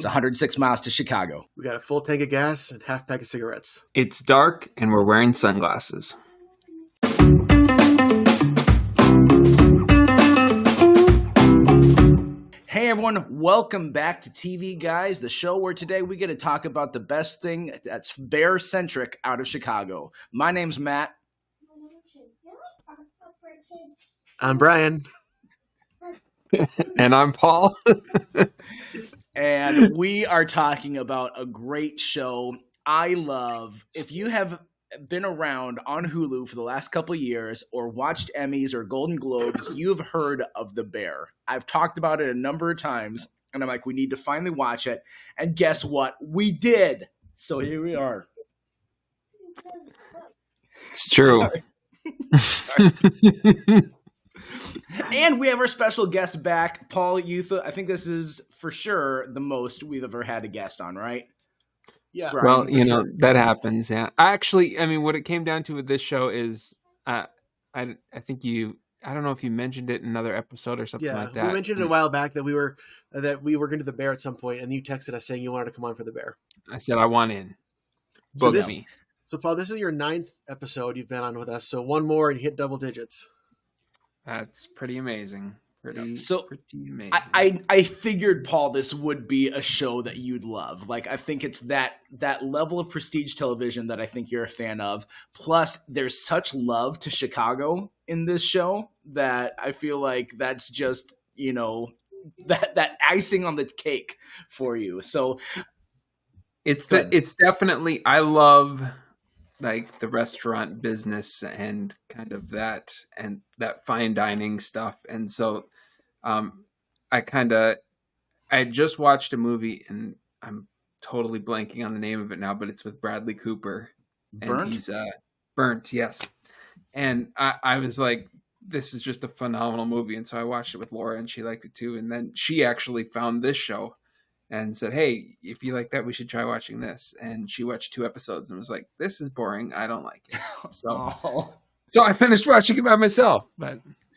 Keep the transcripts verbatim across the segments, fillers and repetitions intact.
It's one hundred six miles to Chicago. We got a full tank of gas and half pack of cigarettes. It's dark and we're wearing sunglasses. Hey everyone, welcome back to T V Guys, the show where today we get to talk about the best thing that's bear-centric out of Chicago. My name's Matt. I'm Brian. And I'm Paul. And we are talking about a great show I love. If you have been around on Hulu for the last couple of years or watched Emmys or Golden Globes, you've heard of The Bear. I've talked about it a number of times, and I'm like, we need to finally watch it. And guess what? We did. So here we are. It's true. And we have our special guest back, Paul Youth. I think this is for sure the most we've ever had a guest on, right? Yeah. Brian, Well, you for know, sure. that happens. Yeah. I actually, I mean, what it came down to with this show is, uh, I, I think you, I don't know if you mentioned it in another episode or something Yeah, like that. we mentioned it a while back that we were uh, that we were going to the Bear at some point, and you texted us saying you wanted to come on for the Bear. I said, I want in. So Book this- me. So, Paul, this is your ninth episode you've been on with us. So one more and you hit double digits. That's pretty amazing. Pretty, So, pretty amazing. I, I I figured, Paul, this would be a show that you'd love. Like, I think it's that that level of prestige television that I think you're a fan of. Plus, there's such love to Chicago in this show that I feel like that's just, you know, that that icing on the cake for you. So It's Go the, ahead. it's definitely, I love like the restaurant business and kind of that and that fine dining stuff. And so um, I kind of, I just watched a movie and I'm totally blanking on the name of it now, but it's with Bradley Cooper. And Burnt? he's uh, Burnt, yes. And I, I was like, this is just a phenomenal movie. And so I watched it with Laura and she liked it too. And then she actually found this show and said, hey, if you like that, we should try watching this. And she watched two episodes and was like, this is boring. I don't like it. So, Oh. so I finished watching it by myself. But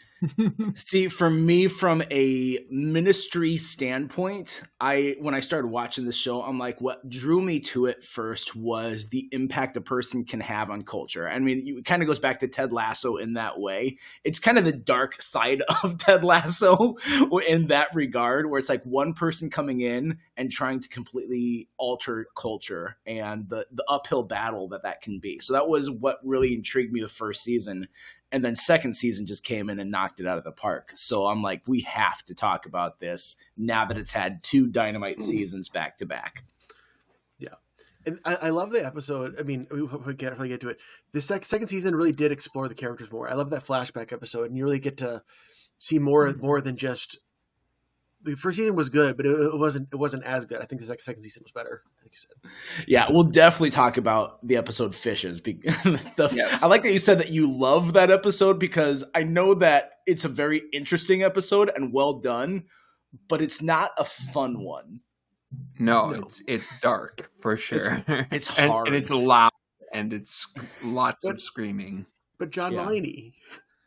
See, for me, from a ministry standpoint, I when I started watching this show, I'm like, what drew me to it first was the impact a person can have on culture. I mean, it kind of goes back to Ted Lasso in that way. It's kind of the dark side of Ted Lasso in that regard, where it's like one person coming in and trying to completely alter culture and the, the uphill battle that that can be. So that was what really intrigued me the first season. And then second season just came in and knocked it out of the park. So I'm like, we have to talk about this now that it's had two Dynamite seasons back to back. Yeah. And I, I love the episode. I mean, we we can't really get to it. The sec- second season really did explore the characters more. I love that flashback episode, and you really get to see more more than just. The first season was good, but it, it wasn't it wasn't as good. I think the second, second season was better. I think you said. Yeah, we'll definitely talk about the episode Fishes. Be- the, Yes. I like that you said that you love that episode because I know that it's a very interesting episode and well done, but it's not a fun one. no, No. it's it's dark for sure. it's and, hard. and it's loud and it's lots of screaming. But John Yeah. Mulaney,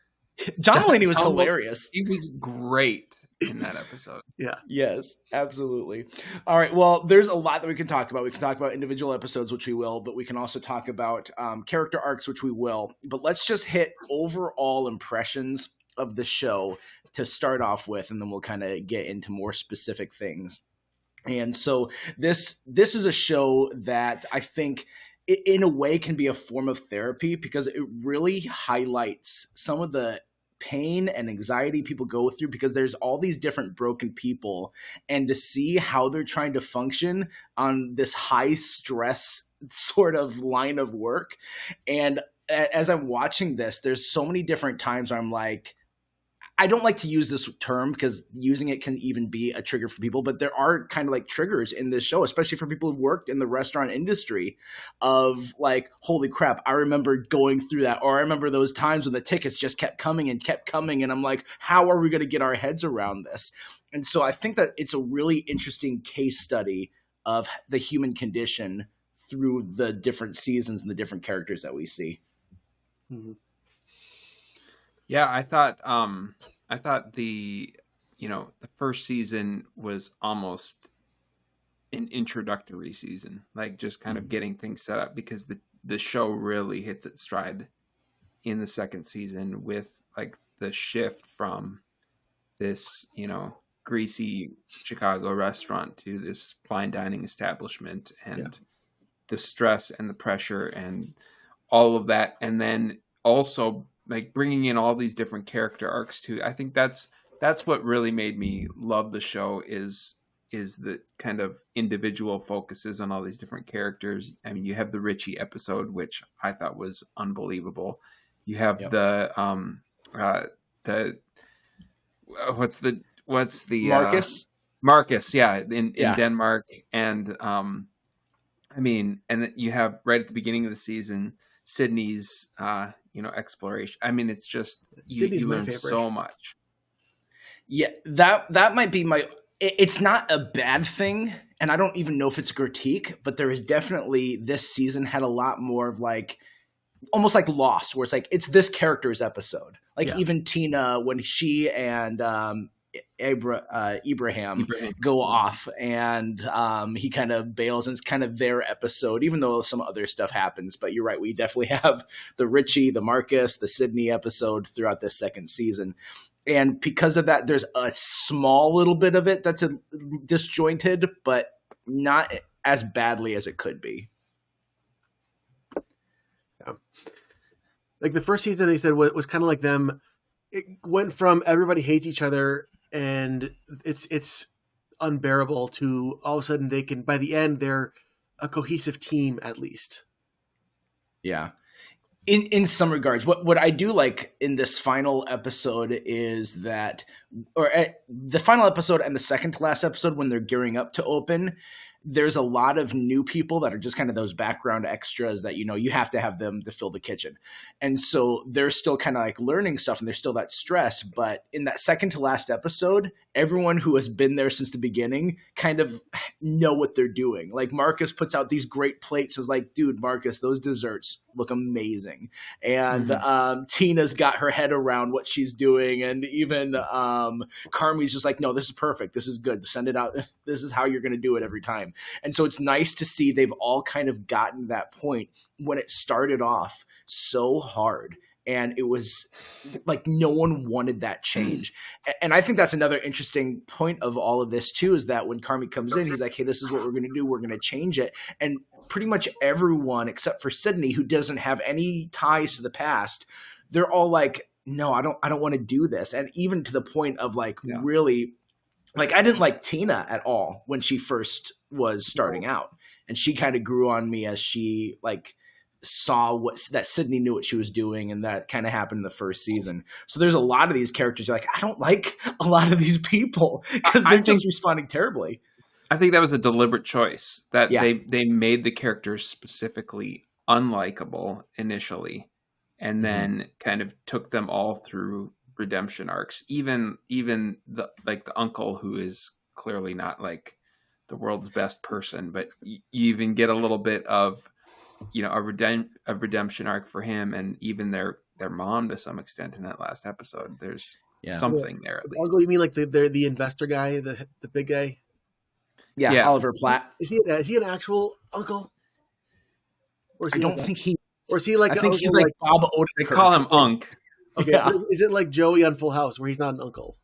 John Mulaney was John- hilarious. He was great in that episode. yeah, Yes, absolutely. All right. Well, there's a lot that we can talk about. We can talk about individual episodes, which we will, but we can also talk about um, character arcs, which we will. But let's just hit overall impressions of the show to start off with, and then we'll kind of get into more specific things. And so this this is a show that I think i- in a way can be a form of therapy because it really highlights some of the pain and anxiety people go through because there's all these different broken people, and to see how they're trying to function on this high stress sort of line of work. And a- as I'm watching this, there's so many different times where I'm like, I don't like to use this term because using it can even be a trigger for people, but there are kind of like triggers in this show, especially for people who've worked in the restaurant industry of like, holy crap, I remember going through that. Or I remember those times when the tickets just kept coming and kept coming. And I'm like, how are we going to get our heads around this? And so I think that it's a really interesting case study of the human condition through the different seasons and the different characters that we see. mm-hmm. Yeah, I thought um I thought the you know, the first season was almost an introductory season, like just kind of getting things set up, because the, the show really hits its stride in the second season with like the shift from this, you know, greasy Chicago restaurant to this fine dining establishment, and yeah. the stress and the pressure and all of that. And then also like bringing in all these different character arcs too. I think that's, that's what really made me love the show, is, is the kind of individual focuses on all these different characters. I mean, you have the Richie episode, which I thought was unbelievable. You have yep. the, um, uh, the, what's the, what's the, Marcus, uh, Marcus. Yeah. In, in yeah. Denmark. And, um, I mean, and you have right at the beginning of the season, Sydney's, uh, you know, exploration. I mean, it's just, you, you learn so much. Yeah. That, that might be my, it's not a bad thing, and I don't even know if it's a critique, but there is definitely, this season had a lot more of like, almost like Lost, where it's like, it's this character's episode. Like yeah. even Tina, when she and um, Abra- uh, Ibrahim, Ibrahim go off, and um, he kind of bails, and it's kind of their episode, even though some other stuff happens. But you're right, we definitely have the Richie, the Marcus, the Sydney episode throughout this second season. And because of that, there's a small little bit of it that's a, disjointed, but not as badly as it could be. Yeah. Like the first season, they said was, was kind of like them. It went from everybody hates each other and it's it's unbearable to all of a sudden they can, by the end, they're a cohesive team at least. Yeah. In in some regards, what, what I do like in this final episode is that, or at the final episode and the second to last episode, when they're gearing up to open, there's a lot of new people that are just kind of those background extras that, you know, you have to have them to fill the kitchen. And so they're still kind of like learning stuff, and there's still that stress. But in that second to last episode, everyone who has been there since the beginning kind of know what they're doing. Like Marcus puts out these great plates, is like, dude, Marcus, those desserts look amazing. And mm-hmm. um, Tina's got her head around what she's doing. And even um, Carmi's just like, no, this is perfect. This is good. Send it out. This is how you're going to do it every time. And so it's nice to see they've all kind of gotten that point when it started off so hard. And it was like no one wanted that change. Mm. And I think that's another interesting point of all of this too, is that when Carmi comes in, he's like, hey, this is what we're going to do. We're going to change it. And pretty much everyone except for Sydney, who doesn't have any ties to the past, they're all like, no, I don't, I don't want to do this. And even to the point of like yeah. really, like I didn't like Tina at all when she first was starting out, and she kind of grew on me as she like saw what that Sydney knew what she was doing, and that kind of happened in the first season. So there's a lot of these characters you're like, I don't like a lot of these people because they're I just think, responding terribly. I think that was a deliberate choice that yeah. they they made the characters specifically unlikable initially, and then mm-hmm. kind of took them all through redemption arcs. Even even the like the uncle, who is clearly not like the world's best person, but you even get a little bit of, you know, a redem- a redemption arc for him, and even their their mom to some extent in that last episode. There's yeah. something there at least. Uncle, you mean like the the, the investor guy, the the big guy? Yeah, yeah. Oliver Platt. Is he is he an actual uncle? Or is he I don't like think he. Or is he like? I think he's like, like Bob Odenkirk. They call him Unk. Okay, yeah. Is it like Joey on Full House, where he's not an uncle?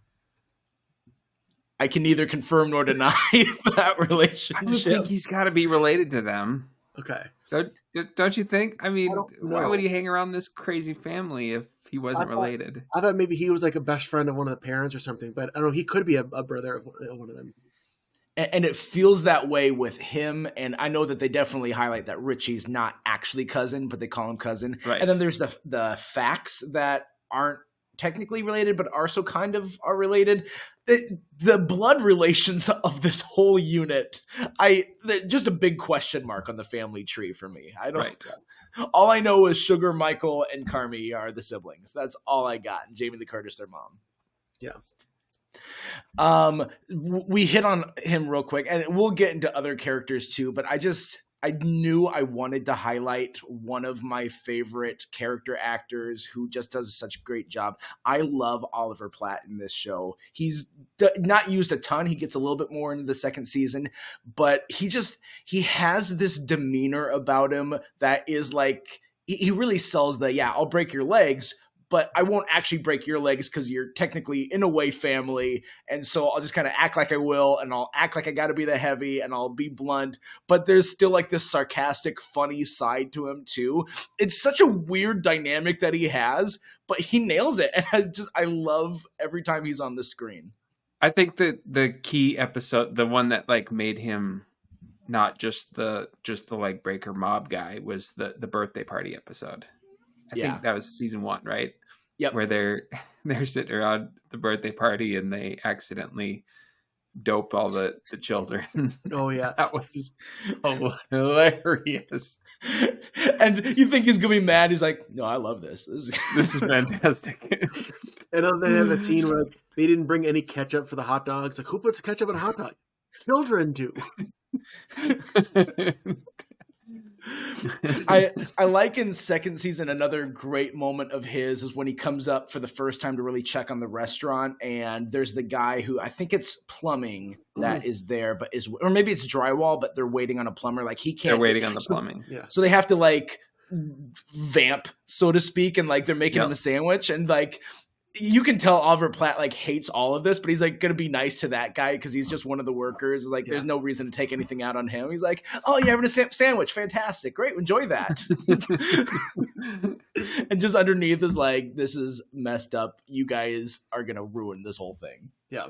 I can neither confirm nor deny that relationship. I think he's got to be related to them. Okay. Don't, don't you think? I mean, I why would he hang around this crazy family if he wasn't I thought, related? I thought maybe he was like a best friend of one of the parents or something, but I don't know. He could be a, a brother of one of them. And, and it feels that way with him. And I know that they definitely highlight that Richie's not actually cousin, but they call him cousin. Right. And then there's the the facts that aren't technically related, but are so kind of are related. The, the blood relations of this whole unit, I just a big question mark on the family tree for me. I don't. Right. All I know is Sugar, Michael, and Carmi are the siblings. That's all I got. And Jamie Lee Curtis, their mom. Yeah. Um, we hit on him real quick, and we'll get into other characters too. But I just, I knew I wanted to highlight one of my favorite character actors who just does such a great job. I love Oliver Platt in this show. He's d- not used a ton. He gets a little bit more into the second season, but he just, he has this demeanor about him that is like, he, he really sells the, yeah, I'll break your legs, but I won't actually break your legs because you're technically in a way family. And so I'll just kind of act like I will, and I'll act like I got to be the heavy, and I'll be blunt. But there's still like this sarcastic, funny side to him too. It's such a weird dynamic that he has, but he nails it. And I just, I love every time he's on the screen. I think that the key episode, the one that like made him not just the, just the like breaker mob guy, was the, the birthday party episode. I Yeah. think that was season one, right? Yep. Where they're they're sitting around the birthday party and they accidentally dope all the, the children. Oh yeah. That was hilarious. And you think he's gonna be mad? He's like, "No, I love this. This is, This is fantastic." And then they have a scene where like, they didn't bring any ketchup for the hot dogs. Like, who puts ketchup on a hot dog? Children do. I I like in second season, another great moment of his is when he comes up for the first time to really check on the restaurant, and there's the guy who, I think it's plumbing that is there, but is, or maybe it's drywall, but they're waiting on a plumber. Like he can't. They're waiting on the so, plumbing. Yeah. So they have to like vamp, so to speak, and like they're making Yep. him a sandwich, and like you can tell Oliver Platt like hates all of this, but he's like going to be nice to that guy because he's just one of the workers. Like, there's Yeah. no reason to take anything out on him. He's like, "Oh, you're having a sa- sandwich? Fantastic, great, enjoy that." And just underneath is like, "This is messed up. You guys are going to ruin this whole thing." Yeah.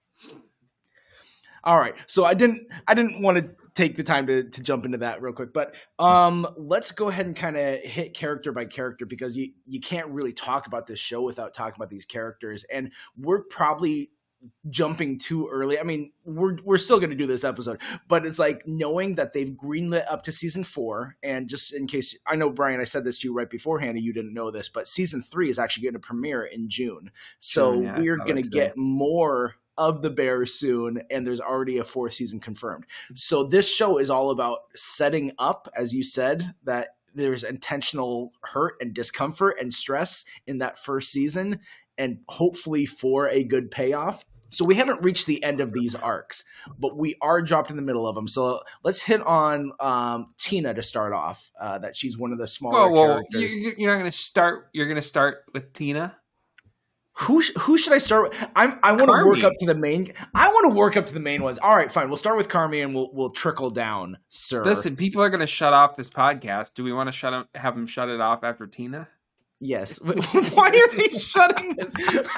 All right, so I didn't, I didn't want to take the time to, to jump into that real quick, but um, let's go ahead and kind of hit character by character, because you, you can't really talk about this show without talking about these characters, and we're probably jumping too early. I mean, we're we're still going to do this episode, but it's like knowing that they've greenlit up to season four, and just in case, I know, Brian, I said this to you right beforehand and you didn't know this, but season three is actually going to premiere in June, so June, yeah, I we're saw going to that get today. more of the Bears soon, and there's already a fourth season confirmed. So this show is all about setting up, as you said, that there's intentional hurt and discomfort and stress in that first season, and hopefully for a good payoff. So we haven't reached the end of these arcs, but we are dropped in the middle of them. So let's hit on um, Tina to start off. Uh, that she's one of the smaller Whoa, whoa! characters. You, you're not going to start. You're going to start with Tina. Who sh- who should I start with? I'm, I want to Carmi. work up to the main. I want to work up to the main ones. All right, fine. We'll start with Carmi, and we'll we'll trickle down, sir. Listen, people are going to shut off this podcast. Do we want to shut them, have them shut it off after Tina? Yes. Why are they shutting this?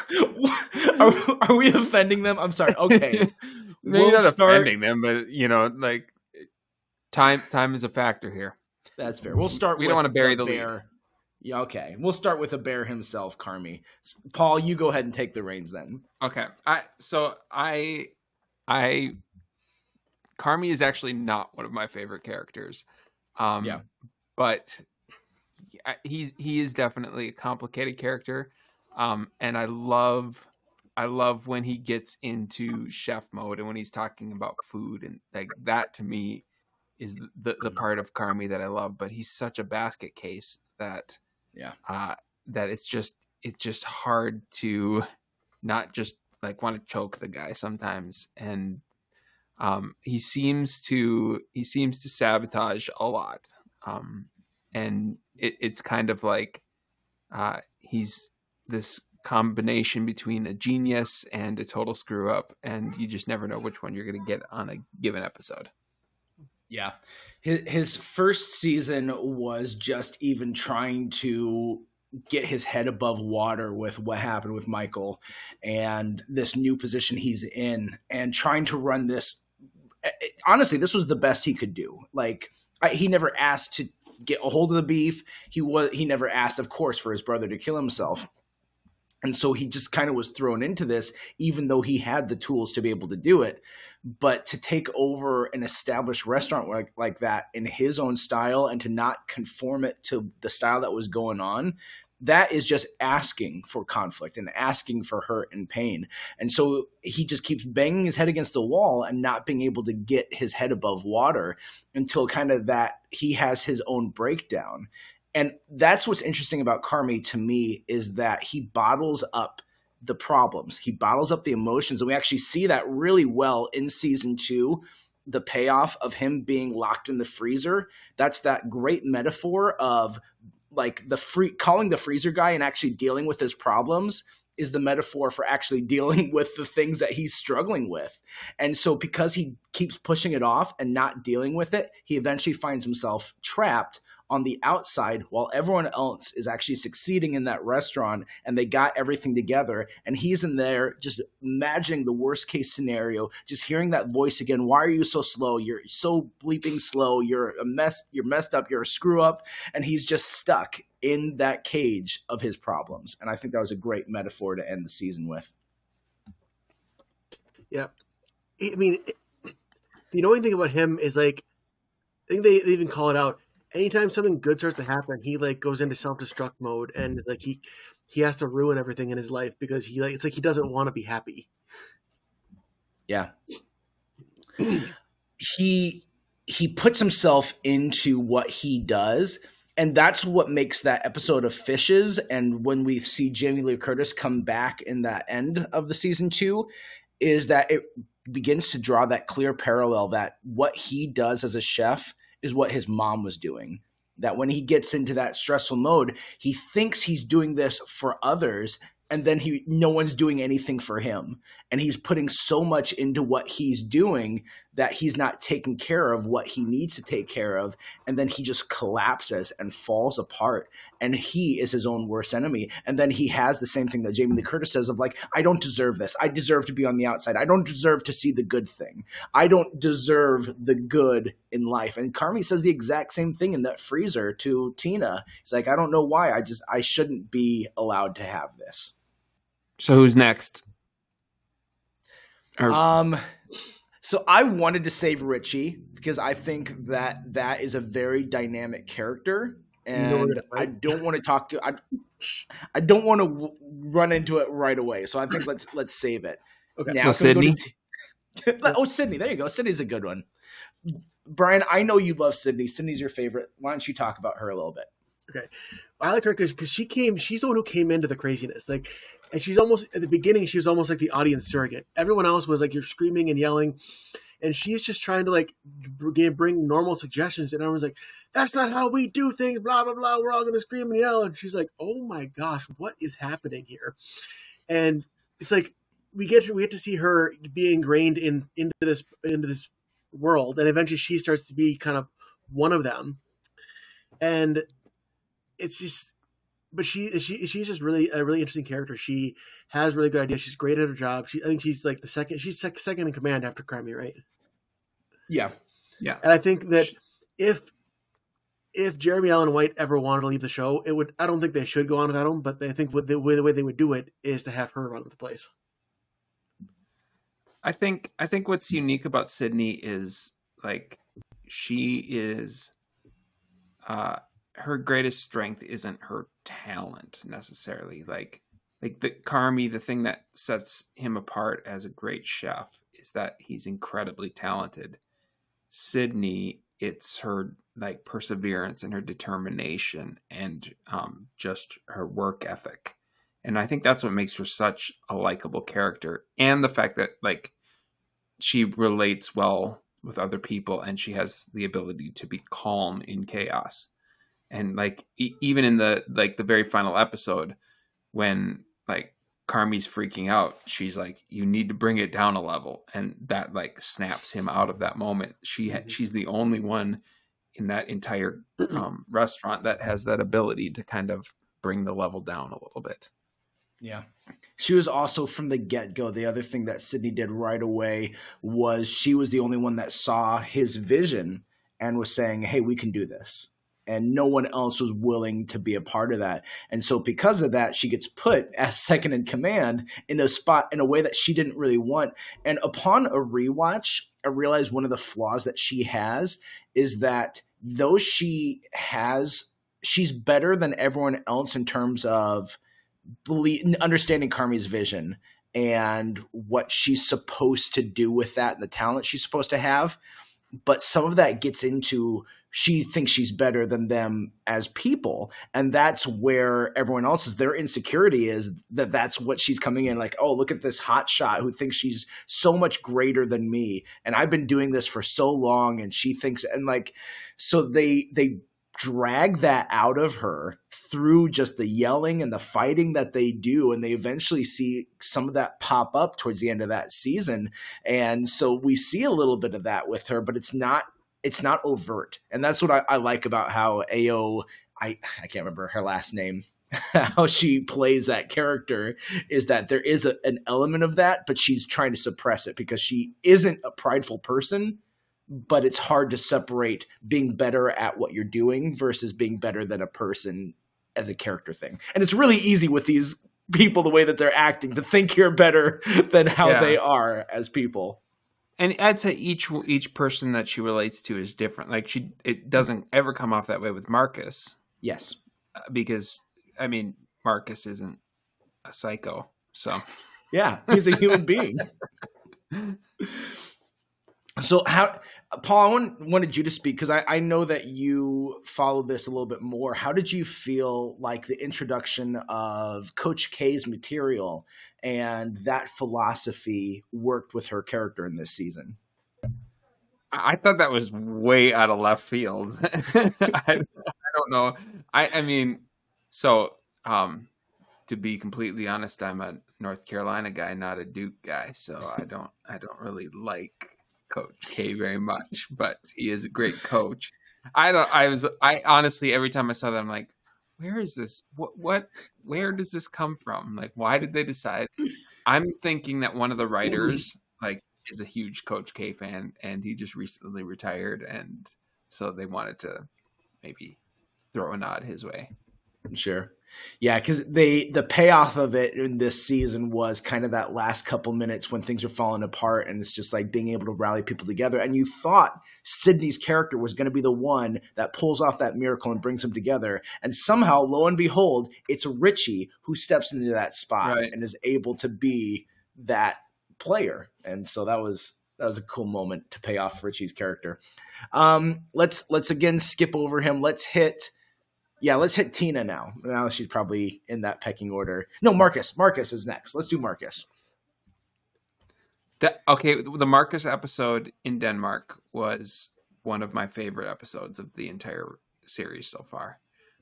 Are, are we offending them? I'm sorry. Okay. Maybe We'll not start- offending them, but you know, like time time is a factor here. That's fair. We'll start. We with don't wanna bury the the lead. bear. Yeah. Okay. We'll start with the bear himself, Carmi. S- Paul, you go ahead and take the reins then. Okay. I so I I Carmi is actually not one of my favorite characters. Um Yeah. but I- he's he is definitely a complicated character. Um and I love I love when he gets into chef mode and when he's talking about food, and like that to me is the the part of Carmi that I love, but he's such a basket case that Yeah. uh that it's just it's just hard to not just like want to choke the guy sometimes. And um he seems to he seems to sabotage a lot. Um and it, it's kind of like uh he's this combination between a genius and a total screw up, and you just never know which one you're going to get on a given episode. Yeah. His, his first season was just even trying to get his head above water with what happened with Michael and this new position he's in, and trying to run this. Honestly, this was the best he could do. Like, I, he never asked to get a hold of the beef. He was, he never asked, of course, for his brother to kill himself. And so he just kind of was thrown into this, even though he had the tools to be able to do it. But to take over an established restaurant like, like that in his own style and to not conform it to the style that was going on, that is just asking for conflict and asking for hurt and pain. And so he just keeps banging his head against the wall and not being able to get his head above water until kind of that he has his own breakdown. And that's what's interesting about Carmy to me, is that he bottles up the problems. He bottles up the emotions. And we actually see that really well in season two, the payoff of him being locked in the freezer. That's that great metaphor of like the free calling the freezer guy and actually dealing with his problems is the metaphor for actually dealing with the things that he's struggling with. And so because he keeps pushing it off and not dealing with it, he eventually finds himself trapped on the outside while everyone else is actually succeeding in that restaurant and they got everything together. And he's in there just imagining the worst case scenario, just hearing that voice again. Why are you so slow? You're so bleeping slow. You're a mess. You're messed up. You're a screw up. And he's just stuck in that cage of his problems. And I think that was a great metaphor to end the season with. Yeah. I mean, the annoying thing about him is like, I think they, they even call it out. Anytime something good starts to happen, he like goes into self-destruct mode, and like he he has to ruin everything in his life because he like it's like he doesn't want to be happy. Yeah. he he puts himself into what he does, and that's what makes that episode of Fishes. And when we see Jamie Lee Curtis come back in that end of the season two, is that it begins to draw that clear parallel that what he does as a chef is what his mom was doing. That when he gets into that stressful mode, he thinks he's doing this for others, and then he no one's doing anything for him. And he's putting so much into what he's doing that he's not taking care of what he needs to take care of. And then he just collapses and falls apart. And he is his own worst enemy. And then he has the same thing that Jamie Lee Curtis says of like, I don't deserve this. I deserve to be on the outside. I don't deserve to see the good thing. I don't deserve the good in life. And Carmy says the exact same thing in that freezer to Tina. He's like, I don't know why. I just, I shouldn't be allowed to have this. So who's next? Or- um, so I wanted to save Richie because I think that that is a very dynamic character, and you know I don't want to talk to I, I don't want to w- run into it right away. So I think let's let's save it. Okay. Now, so Sydney. To, oh, Sydney. There you go. Sydney's a good one. Brian, I know you love Sydney. Sydney's your favorite. Why don't you talk about her a little bit? Okay, I like her because she came. She's the one who came into the craziness. Like. And she's almost, at the beginning, she was almost like the audience surrogate. Everyone else was like, you're screaming and yelling. And she's just trying to like bring normal suggestions. And everyone's like, that's not how we do things, blah, blah, blah. We're all going to scream and yell. And she's like, oh my gosh, what is happening here? And it's like, we get to, we get to see her be ingrained in into this into this world. And eventually she starts to be kind of one of them. And it's just, But she she she's just really a really interesting character. She has really good ideas. She's great at her job. She I think she's like the second she's sec- second in command after Carmy, right? Yeah, yeah. And I think that if if Jeremy Allen White ever wanted to leave the show, it would. I don't think they should go on without him, but I think what the way the way they would do it is to have her run the place. I think I think what's unique about Sydney is like she is. Uh, her greatest strength isn't her talent necessarily. Like, like the Carmy, the thing that sets him apart as a great chef is that he's incredibly talented. Sydney, it's her like perseverance and her determination and um, just her work ethic. And I think that's what makes her such a likable character. And the fact that like she relates well with other people and she has the ability to be calm in chaos. And like e- even in the like the very final episode, when like Carmy's freaking out, she's like, "You need to bring it down a level," and that like snaps him out of that moment. She ha- she's the only one in that entire um, restaurant that has that ability to kind of bring the level down a little bit. Yeah. She was also from the get-go. The other thing that Sydney did right away was she was the only one that saw his vision and was saying, "Hey, we can do this." And no one else was willing to be a part of that. And so because of that, she gets put as second in command in a spot in a way that she didn't really want. And upon a rewatch, I realized one of the flaws that she has is that though she has she's better than everyone else in terms of believe, understanding Carmi's vision and what she's supposed to do with that and the talent she's supposed to have. But some of that gets into she thinks she's better than them as people. And that's where everyone else's, their insecurity is that that's what she's coming in like, oh, look at this hot shot who thinks she's so much greater than me. And I've been doing this for so long. And she thinks, and like, so they, they drag that out of her through just the yelling and the fighting that they do. And they eventually see some of that pop up towards the end of that season. And so we see a little bit of that with her, but it's not, it's not overt. And that's what I, I like about how Ayo, I, I can't remember her last name, how she plays that character, is that there is a, an element of that, but she's trying to suppress it because she isn't a prideful person, but it's hard to separate being better at what you're doing versus being better than a person as a character thing. And it's really easy with these people, the way that they're acting, to think you're better than how Yeah. they are as people. And I'd say each each person that she relates to is different. Like she, it doesn't ever come off that way with Marcus, Yes. uh, because I mean Marcus isn't a psycho, so Yeah, he's a human being. So how, Paul, I want, wanted you to speak because I, I know that you followed this a little bit more. How did you feel like the introduction of Coach K's material and that philosophy worked with her character in this season? I I thought that was way out of left field. I, I don't know. I, I mean, so um, to be completely honest, I'm a North Carolina guy, not a Duke guy. So I don't, I don't really like Coach K very much, but he is a great coach. I don't, I was, I honestly, every time I saw that, I'm like, where is this? What, what, where does this come from? Like, why did they decide? I'm thinking that one of the writers, like, is a huge Coach K fan, and he just recently retired, and so they wanted to maybe throw a nod his way. Sure. Yeah, because they the payoff of it in this season was kind of that last couple minutes when things are falling apart, and it's just like being able to rally people together. And you thought Sydney's character was going to be the one that pulls off that miracle and brings them together. And somehow, lo and behold, it's Richie who steps into that spot Right. and is able to be that player. And so that was that was a cool moment to pay off Richie's character. Um, let's let's again skip over him. Let's hit. Yeah, let's hit Tina now. Now she's probably in that pecking order. No, Marcus. Marcus is next. Let's do Marcus. That, okay, the Marcus episode in Denmark was one of my favorite episodes of the entire series so far.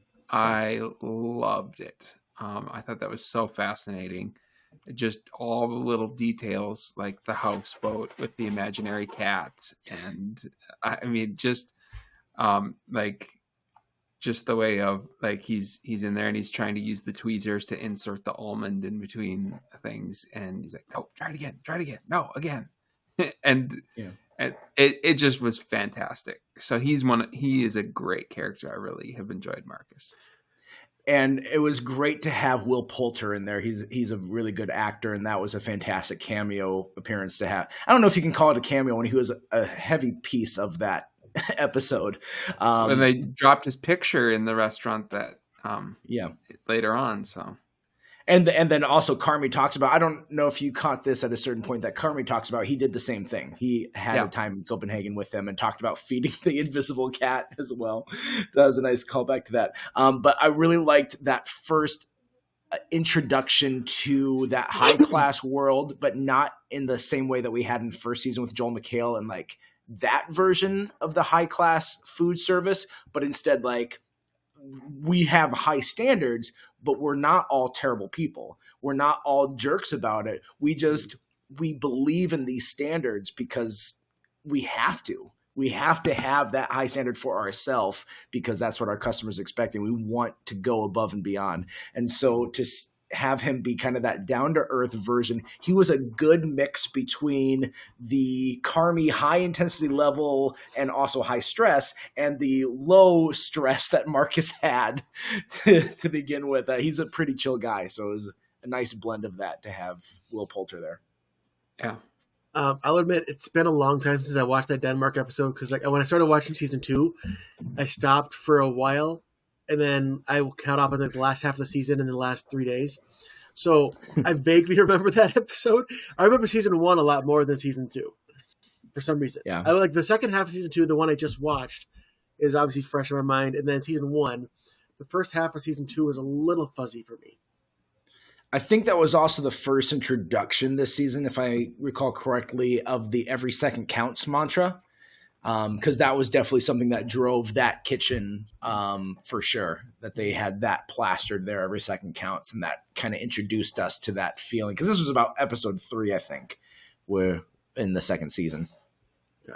I loved it. Um, I thought that was so fascinating. Just all the little details, like the houseboat with the imaginary cat, and I, I mean, just um, like. Just the way of like he's he's in there and he's trying to use the tweezers to insert the almond in between things, and he's like, "No, try it again, try it again, no, again," and, Yeah. and it it just was fantastic. So he's one. He is a great character. I really have enjoyed Marcus, And it was great to have Will Poulter in there. He's he's a really good actor, and that was a fantastic cameo appearance to have. I don't know if you can call it a cameo when he was a, a heavy piece of that episode. Um, and they dropped his picture in the restaurant that um, yeah. later on. So. And and then also Carmi talks about, I don't know if you caught this at a certain point, that Carmi talks about he did the same thing. He had Yeah. a time in Copenhagen with them and talked about feeding the invisible cat as well. That was a nice callback to that. Um, but I really liked that first uh, introduction to that high class world, but not in the same way that we had in the first season with Joel McHale and like that version of the high class food service, but instead like, we have high standards, but we're not all terrible people. We're not all jerks about it. We just, we believe in these standards because we have to. We have to have that high standard for ourselves because that's what our customers expect, and we want to go above and beyond. And so to s- have him be kind of that down-to-earth version, he was a good mix between the Carmi high-intensity level and also high stress and the low stress that Marcus had to, to begin with. Uh, he's a pretty chill guy, so it was a nice blend of that to have Will Poulter there. Yeah. Um, I'll admit it's been a long time since I watched that Denmark episode because like when I started watching season two, I stopped for a while and then I caught up on the last half of the season in the last three days. So I vaguely remember that episode. I remember season one a lot more than season two, for some reason. Yeah. I like the second half of season two, the one I just watched, is obviously fresh in my mind, and then season one, the first half of season two was a little fuzzy for me. I think that was also the first introduction this season, if I recall correctly, of the every second counts mantra. Because um, that was definitely something that drove that kitchen um, for sure, that they had that plastered there, every second counts, and that kind of introduced us to that feeling. Because this was about episode three, I think, we're in the second season. Yeah.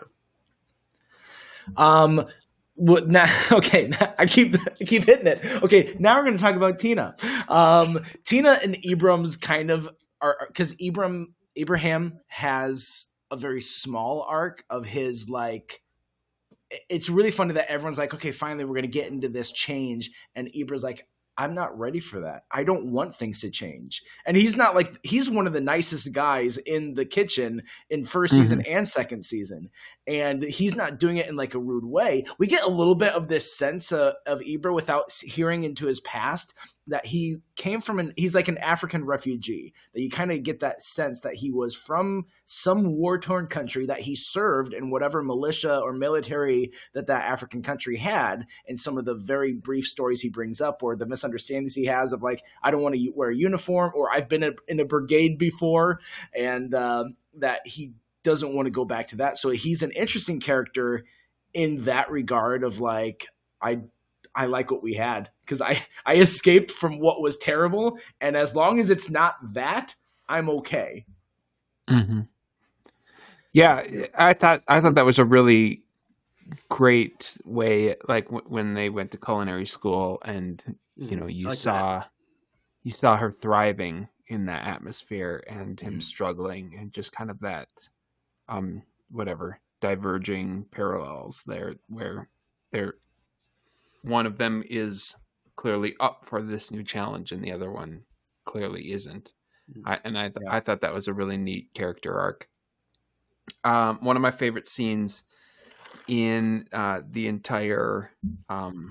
Um. What now? Okay, I keep I keep hitting it. Okay, now we're going to talk about Tina. Um, Tina and Ibram's kind of are because Ibram Abraham has a very small arc of his, like, it's really funny that everyone's like, okay, finally we're going to get into this change. And Ibram's like, I'm not ready for that. I don't want things to change. And he's not like, he's one of the nicest guys in the kitchen in first mm-hmm. season and second season. And he's not doing it in like a rude way. We get a little bit of this sense of, of Ibra without hearing into his past, that he came from an, he's like an African refugee, that you kind of get that sense that he was from some war-torn country, that he served in whatever militia or military that that African country had. And some of the very brief stories he brings up, or the misunderstandings he has of like, I don't want to wear a uniform, or I've been a, in a brigade before, and uh, that he doesn't want to go back to that. So he's an interesting character in that regard of like, I I like what we had because I, I escaped from what was terrible. And as long as it's not that, I'm okay. Mm-hmm. Yeah, I thought I thought that was a really great way, like w- when they went to culinary school, and you know, you like saw that. you saw her thriving in that atmosphere, and him mm-hmm. struggling, and just kind of that, um, whatever diverging parallels there, where they're. One of them is clearly up for this new challenge, and the other one clearly isn't. I, and I, th- yeah. I thought that was a really neat character arc. Um, one of my favorite scenes in uh, the entire um,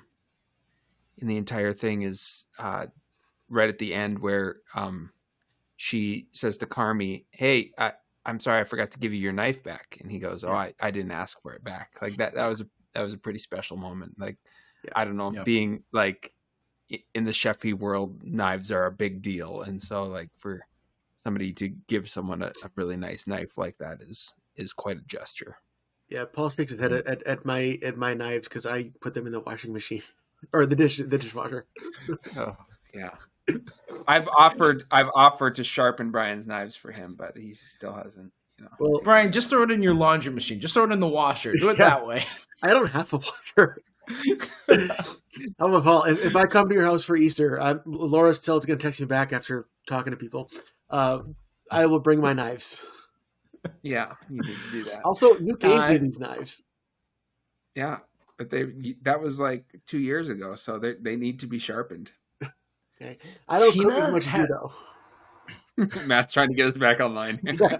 in the entire thing is uh, right at the end, where um, she says to Carmy, "Hey, I, I'm sorry, I forgot to give you your knife back," and he goes, "Oh, I, I didn't ask for it back." Like that. That was a that was a pretty special moment. Like. I don't know, yep. being like in the chefy world, knives are a big deal. And so like for somebody to give someone a, a really nice knife like that is, is quite a gesture. Yeah. Paul shakes his head at, at, at my, at my knives, cause I put them in the washing machine or the dish, the dishwasher. Oh yeah. I've offered, I've offered to sharpen Brian's knives for him, but he still hasn't. You know. Well, Brian, just throw it in your laundry machine. Just throw it in the washer. Do it yeah, that way. I don't have a washer. I'm gonna call if, if I come to your house for Easter. I'm, Laura still going to text me back after talking to people. Uh, I will bring my knives. Yeah, you need to do that. Also, you gave uh, me these knives. Yeah, but they that was like two years ago, so they they need to be sharpened. Okay, I don't Tina cook as much had... though. Matt's trying to get us back online.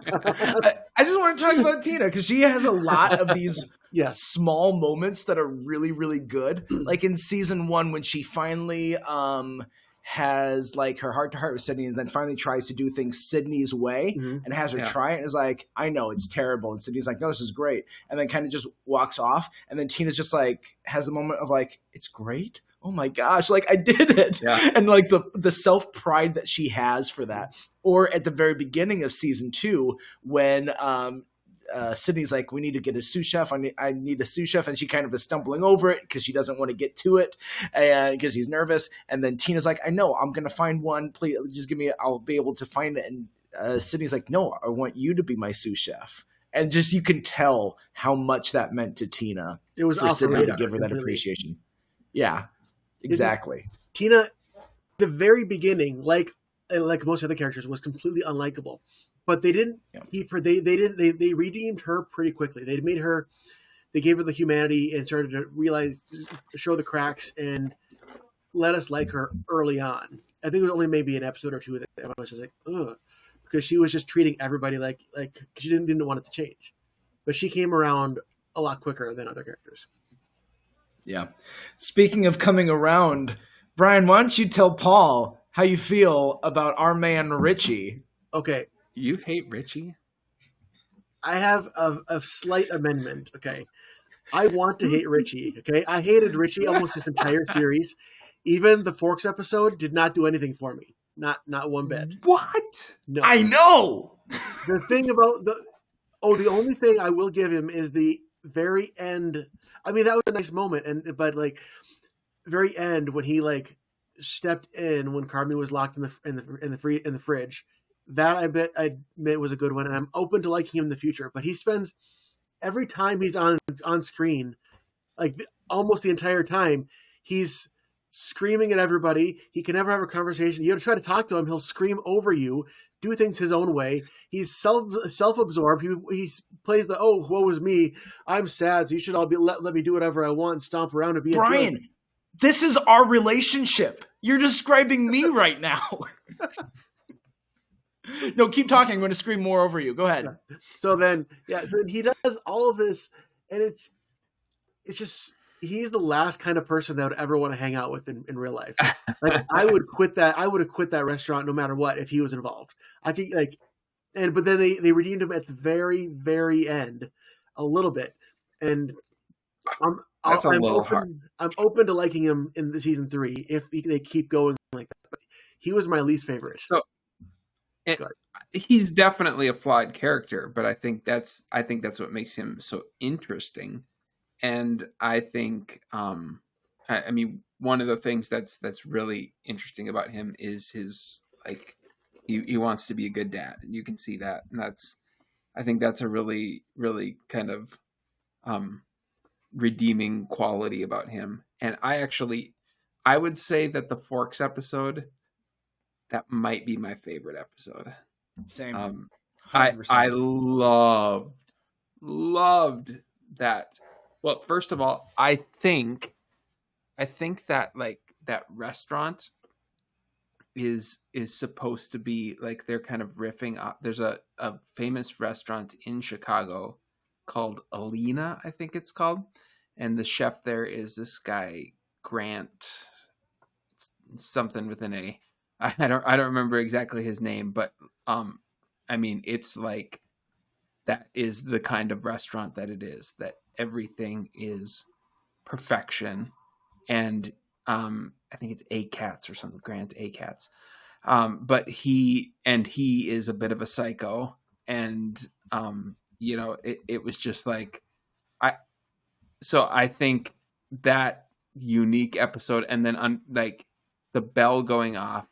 I, I just want to talk about Tina because she has a lot of these yeah. small moments that are really, really good. Like in season one, when she finally um, has like her heart to heart with Sydney, and then finally tries to do things Sydney's way, mm-hmm. and has her yeah. try it, and is like, "I know it's terrible," and Sydney's like, "No, this is great," and then kind of just walks off, and then Tina's just like has a moment of like, "It's great." Oh my gosh, like I did it. Yeah. And like the, the self-pride that she has for that. Or at the very beginning of season two, when um, uh, Sydney's like, we need to get a sous chef. I need, I need a sous chef. And she kind of is stumbling over it because she doesn't want to get to it and because she's nervous. And then Tina's like, I know, I'm going to find one. Please just give me, I'll be able to find it. And uh, Sydney's like, no, I want you to be my sous chef. And just, you can tell how much that meant to Tina. It was for Sydney to radar, give her that completely. appreciation. Yeah. Exactly. Tina, the very beginning, like like most other characters, was completely unlikable. But they didn't yeah. keep her. They they didn't. They they redeemed her pretty quickly. They made her. They gave her the humanity and started to realize, to show the cracks and let us like her early on. I think it was only maybe an episode or two that I was just like, ugh, because she was just treating everybody like like she didn't didn't want it to change. But she came around a lot quicker than other characters. Yeah. Speaking of coming around, Brian, why don't you tell Paul how you feel about our man Richie? Okay. You hate Richie? I have a, a slight amendment. Okay. I want to hate Richie. Okay. I hated Richie almost this entire series. Even the Forks episode did not do anything for me. Not not one bit. What? No. I know. The thing about the oh, the only thing I will give him is the very end. I mean, that was a nice moment, and but like very end when he like stepped in when Carmen was locked in the in the in the free in the fridge. That I bet I admit was a good one, and I'm open to liking him in the future. But he spends every time he's on on screen, like almost the entire time, he's screaming at everybody. He can never have a conversation. You try to talk to him, he'll scream over you, do things his own way. He's self self absorbed. He he plays the oh woe is me. I'm sad, so you should all be let let me do whatever I want, and stomp around and be Brian. a jerk. This is our relationship. You're describing me right now. No, keep talking. I'm going to scream more over you. Go ahead. So then, yeah, so he does all of this, and it's it's just he's the last kind of person that I would ever want to hang out with in, in real life. Like I would quit that. I would have quit that restaurant no matter what if he was involved. I think like, and but then they they redeemed him at the very very end, a little bit, and I'm That's a I'm little open, hard. I'm open to liking him in the season three if he, they keep going like that. But he was my least favorite. So it, he's definitely a flawed character, but I think that's I think that's what makes him so interesting. And I think, um, I, I mean, one of the things that's that's really interesting about him is his like he he wants to be a good dad, and you can see that, and that's I think that's a really really kind of um, redeeming quality about him. And I actually I would say that the Forks episode, that might be my favorite episode. Same. Um, I I loved loved that. Well, first of all, I think I think that like that restaurant is is supposed to be like they're kind of riffing off. There's a, a famous restaurant in Chicago called Alina, I think it's called, and the chef there is this guy Grant. It's something with an A. I don't I don't remember exactly his name, but um, I mean, it's like that is the kind of restaurant that it is, that everything is perfection. And um, I think it's A-Cats or something, Grant A-Cats. Um, but he and he is a bit of a psycho, and um, you know, it, it was just like I. So I think that unique episode, and then on like the bell going off.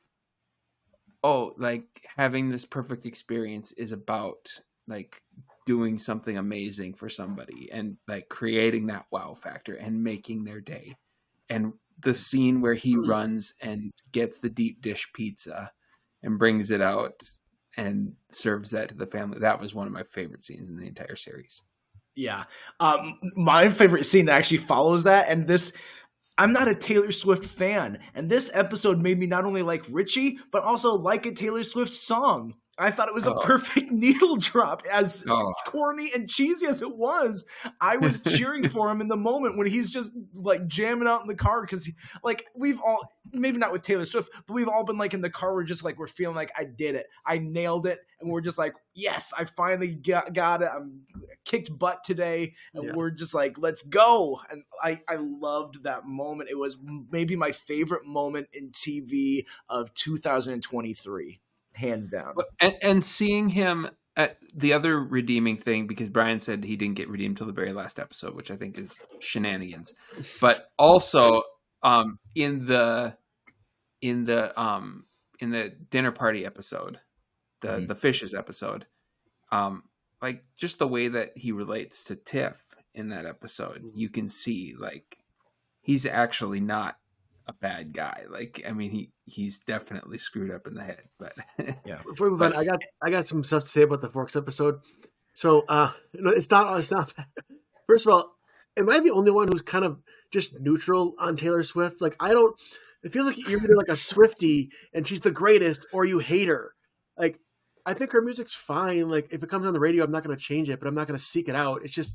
Oh, like having this perfect experience is about like doing something amazing for somebody and like creating that wow factor and making their day. And the scene where he runs and gets the deep dish pizza and brings it out and serves that to the family. That was one of my favorite scenes in the entire series. Yeah. Um, my favorite scene actually follows that. And this, I'm not a Taylor Swift fan, and this episode made me not only like Richie, but also like a Taylor Swift song. I thought it was Oh. a perfect needle drop. As Oh. corny and cheesy as it was, I was cheering for him in the moment when he's just like jamming out in the car, because like we've all, maybe not with Taylor Swift, but we've all been like in the car, we're just like, we're feeling like I did it. I nailed it. And we're just like, yes, I finally got, got it. I'm kicked butt today. And Yeah. we're just like, let's go. And I, I loved that moment. It was maybe my favorite moment in T V of two thousand twenty-three. Hands down. And, and seeing him at the other redeeming thing, because Brian said he didn't get redeemed till the very last episode, which I think is shenanigans. But also um, in the in the um, in the dinner party episode, the Mhm. the fishes episode, um, like just the way that he relates to Tiff in that episode, you can see like he's actually not a bad guy. Like, I mean, he he's definitely screwed up in the head, but Yeah. Before we move on, I got I got some stuff to say about the Forks episode. So uh, no, it's not it's not. First of all, am I the only one who's kind of just neutral on Taylor Swift? Like, I don't. It feels like you're either like a Swiftie and she's the greatest, or you hate her. Like, I think her music's fine. Like, if it comes on the radio, I'm not going to change it, but I'm not going to seek it out. It's just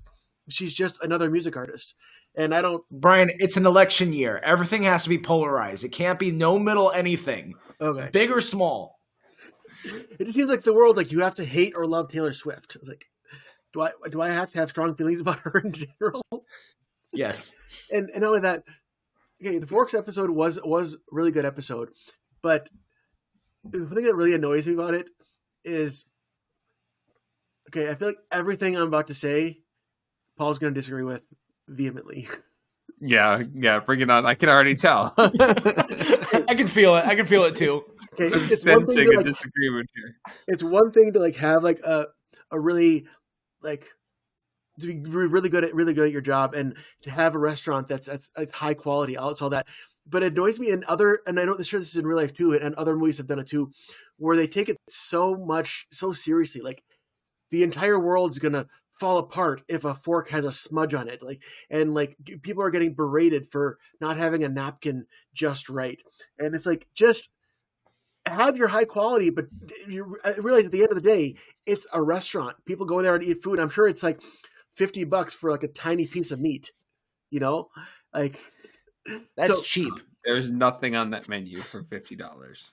she's just another music artist. And I don't, Brian, it's an election year. Everything has to be polarized. It can't be no middle anything. okay. Big or small. It just seems like the world, like you have to hate or love Taylor Swift. It's like, do I do I have to have strong feelings about her in general? Yes. And and not only that, okay, the Forks episode was was a really good episode, but the thing that really annoys me about it is, okay, I feel like everything I'm about to say, Paul's going to disagree with vehemently. Yeah, yeah, bring it on. I can already tell. I can feel it. I can feel it too. Okay, I'm it's, it's one thing sensing to, a like, disagreement here. it's one thing to like have like a a really like to be really good at really good at your job and to have a restaurant that's that's, that's high quality. All it's all that, but it annoys me in other, and I know sure this is in real life too, and other movies have done it too, where they take it so much so seriously. Like the entire world's gonna fall apart if a fork has a smudge on it, like, and like people are getting berated for not having a napkin just right, and it's like just have your high quality, but you realize at the end of the day, it's a restaurant. People go there and eat food. I'm sure it's like fifty bucks for like a tiny piece of meat, you know, like That's so, cheap. There's nothing on that menu for fifty dollars.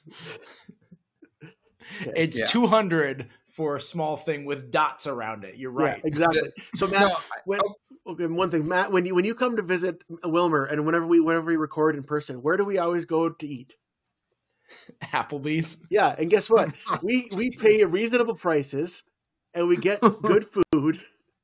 It's Yeah. two hundred for a small thing with dots around it. You're right. Yeah, exactly. So Matt, No, when, okay, one thing, Matt, when you when you come to visit Wilmer, and whenever we whenever we record in person, where do we always go to eat? Applebee's. Yeah, and guess what? we we pay reasonable prices, and we get good food.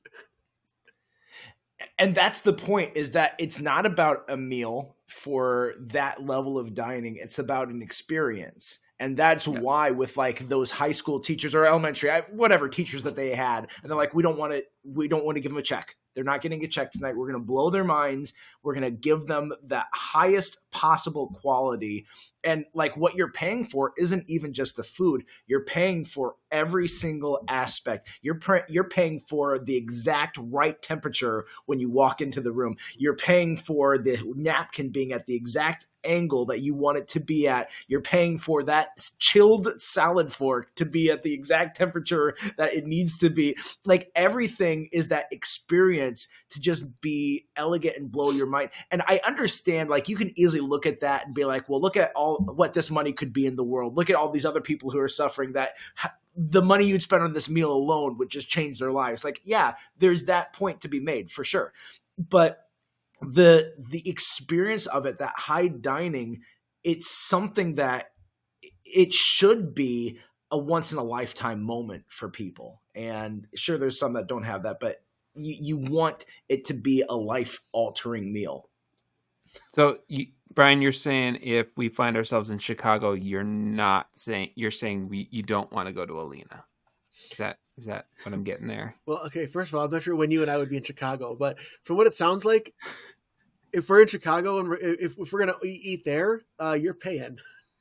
And that's the point, is that it's not about a meal for that level of dining. It's about an experience. And that's Yeah. why with like those high school teachers or elementary, I- whatever teachers that they had, and they're like, we don't want to, we don't want to give them a check. They're not getting a check tonight. We're going to blow their minds. We're going to give them the highest possible quality. And like what you're paying for isn't even just the food. You're paying for every single aspect. You're pre- you're paying for the exact right temperature when you walk into the room. You're paying for the napkin being at the exact angle that you want it to be at. You're paying for that chilled salad fork to be at the exact temperature that it needs to be. Like everything is that experience to just be elegant and blow your mind. And I understand, like, you can easily look at that and be like, well, look at all what this money could be in the world. Look at all these other people who are suffering, that the money you'd spend on this meal alone would just change their lives. Like, yeah, there's that point to be made for sure. But the the experience of it, that high dining, it's something that it should be a once in a lifetime moment for people. And sure, there's some that don't have that, but you, you want it to be a life altering meal. So, you, Brian, you're saying if we find ourselves in Chicago, you're not saying you're saying we you don't want to go to Alina. Is that is that what I'm getting there? Well, okay, first of all, I'm not sure when you and I would be in Chicago, but from what it sounds like, if we're in Chicago and we're, if, if we're going to eat there, uh, you're paying.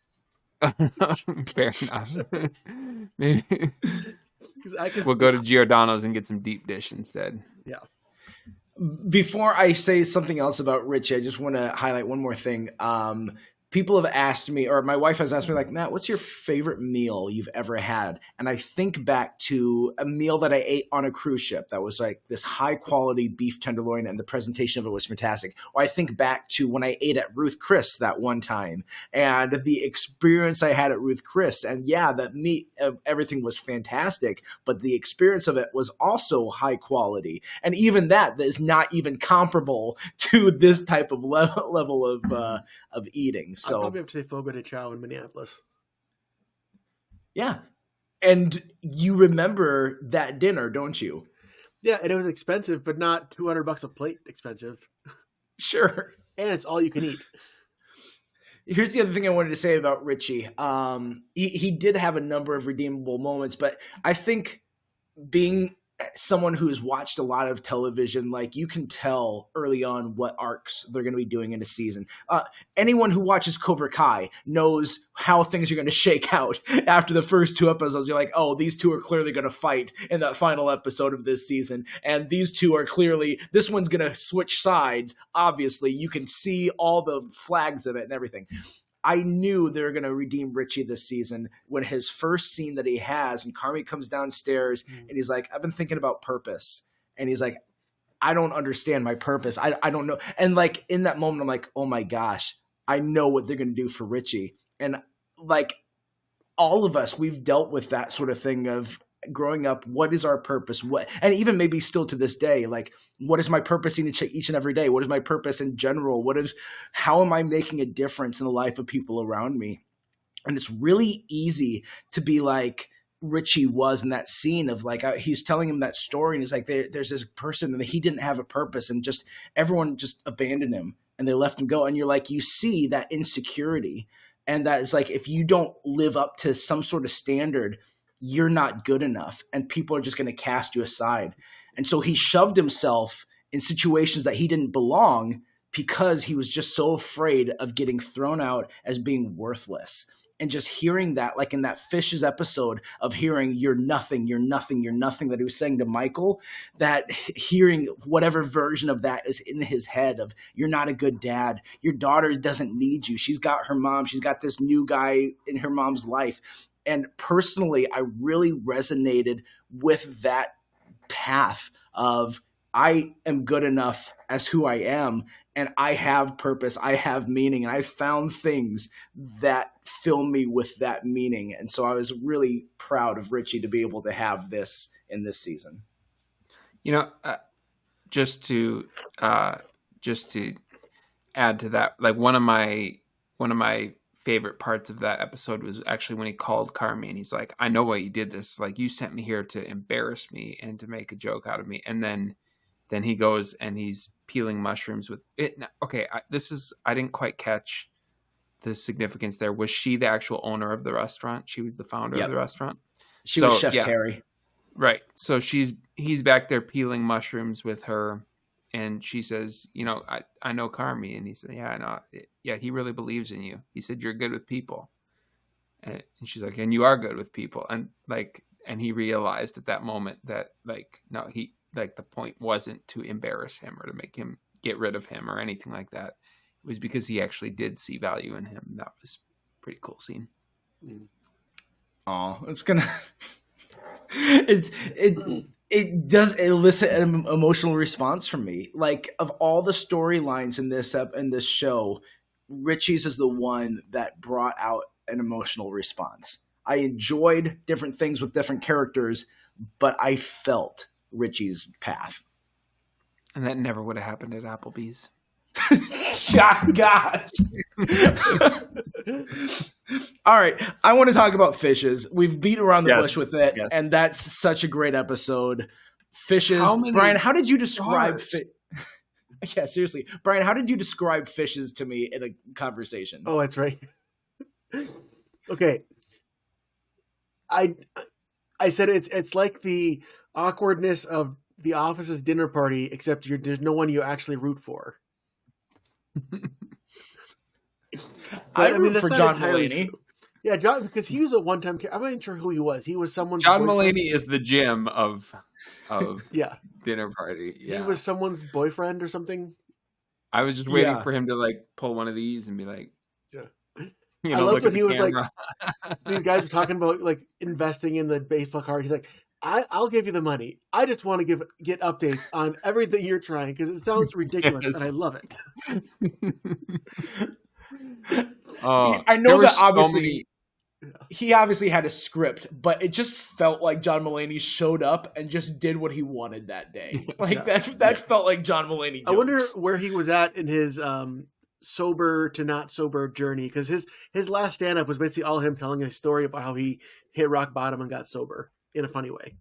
Fair enough. Maybe 'Cause I could, we'll go to Giordano's and get some deep dish instead. yeah. Before I say something else about Richie, I just want to highlight one more thing. Um, people have asked me, or my wife has asked me, like, Matt, what's your favorite meal you've ever had? And I think back to a meal that I ate on a cruise ship that was like this high quality beef tenderloin, and the presentation of it was fantastic. Or I think back to when I ate at Ruth Chris that one time and the experience I had at Ruth Chris. And yeah, the meat of everything was fantastic, but the experience of it was also high quality. And even that is not even comparable to this type of le- level of uh, of eating. I'd So probably have to say Fogo de Chao in Minneapolis. yeah. And you remember that dinner, don't you? Yeah, and it was expensive, but not two hundred bucks a plate expensive. Sure. And it's all you can eat. Here's the other thing I wanted to say about Richie. Um, he, he did have a number of redeemable moments, but I think being someone who's watched a lot of television, like, you can tell early on what arcs they're going to be doing in a season. Uh, anyone who watches Cobra Kai knows how things are going to shake out after the first two episodes. You're like, oh, these two are clearly going to fight in that final episode of this season. And these two are clearly, this one's going to switch sides. Obviously, you can see all the flags of it and everything. I knew they were going to redeem Richie this season when his first scene that he has, and Carmy comes downstairs mm. and he's like, I've been thinking about purpose. And he's like, I don't understand my purpose. I, I don't know. And like in that moment, I'm like, oh my gosh, I know what they're going to do for Richie. And like all of us, we've dealt with that sort of thing of growing up. What is our purpose? What, and even maybe still to this day, like what is my purpose in each, each and every day? What is my purpose in general? What is, how am I making a difference in the life of people around me? And it's really easy to be like Richie was in that scene of like, uh, he's telling him that story and he's like, there, there's this person and he didn't have a purpose and just everyone just abandoned him and they left him go. And you're like, you see that insecurity. And that is like, if you don't live up to some sort of standard, you're not good enough and people are just going to cast you aside. And so he shoved himself in situations that he didn't belong because he was just so afraid of getting thrown out as being worthless. And just hearing that, like in that Fishes episode of hearing you're nothing, you're nothing, you're nothing that he was saying to Michael, that hearing whatever version of that is in his head of you're not a good dad. Your daughter doesn't need you. She's got her mom. She's got this new guy in her mom's life. And personally, I really resonated with that path of I am good enough as who I am, and I have purpose, I have meaning, and I found things that fill me with that meaning. And so I was really proud of Richie to be able to have this in this season. You know, uh, just to uh, just to add to that, like one of my one of my favorite parts of that episode was actually when he called Carmy and he's like, I know why you did this. Like, you sent me here to embarrass me and to make a joke out of me. And then Then he goes and he's peeling mushrooms with it. Okay, I, this is, I didn't quite catch the significance there. Was she the actual owner of the restaurant? She was the founder yep. of the restaurant? She so, was Chef yeah. Carrie. Right. So she's, he's back there peeling mushrooms with her. And she says, you know, I, I know Carmy. And he said, yeah, I know. Yeah, he really believes in you. He said, you're good with people. And, and she's like, and you are good with people. And like, and he realized at that moment that like, no, he, like the point wasn't to embarrass him or to make him get rid of him or anything like that. It was because he actually did see value in him. That was a pretty cool scene. Oh, it's gonna, it, it, it does elicit an emotional response from me. Like of all the storylines in this, in this show, Richie's is the one that brought out an emotional response. I enjoyed different things with different characters, but I felt Richie's path. And that never would have happened at Applebee's. Gosh. All right. I want to talk about Fishes. We've beat around the yes. bush with it, yes. and that's such a great episode. Fishes. How Brian, how did you describe fi- Yeah, seriously. Brian, how did you describe Fishes to me in a conversation? Oh, that's right. Okay. I I said it's it's like the awkwardness of The Office's dinner party, except you're, there's no one you actually root for. I, I mean, root for John Mulaney. True. Yeah, John, because he was a one-time character. I'm not even sure who he was. He was someone's John boyfriend. Mulaney is the Jim of of yeah dinner party. Yeah. He was someone's boyfriend or something. I was just waiting yeah. for him to like pull one of these and be like, yeah. You know, I loved when he camera. was like, these guys were talking about like investing in the baseball card. He's like, I, I'll give you the money. I just want to give get updates on everything you're trying because it sounds ridiculous yes. and I love it. uh, I know that obviously so many... he obviously had a script, but it just felt like John Mulaney showed up and just did what he wanted that day. Like yeah. that that yeah. felt like John Mulaney jokes. I wonder where he was at in his um, sober to not sober journey because his his last stand up was basically all him telling a story about how he hit rock bottom and got sober. In a funny way.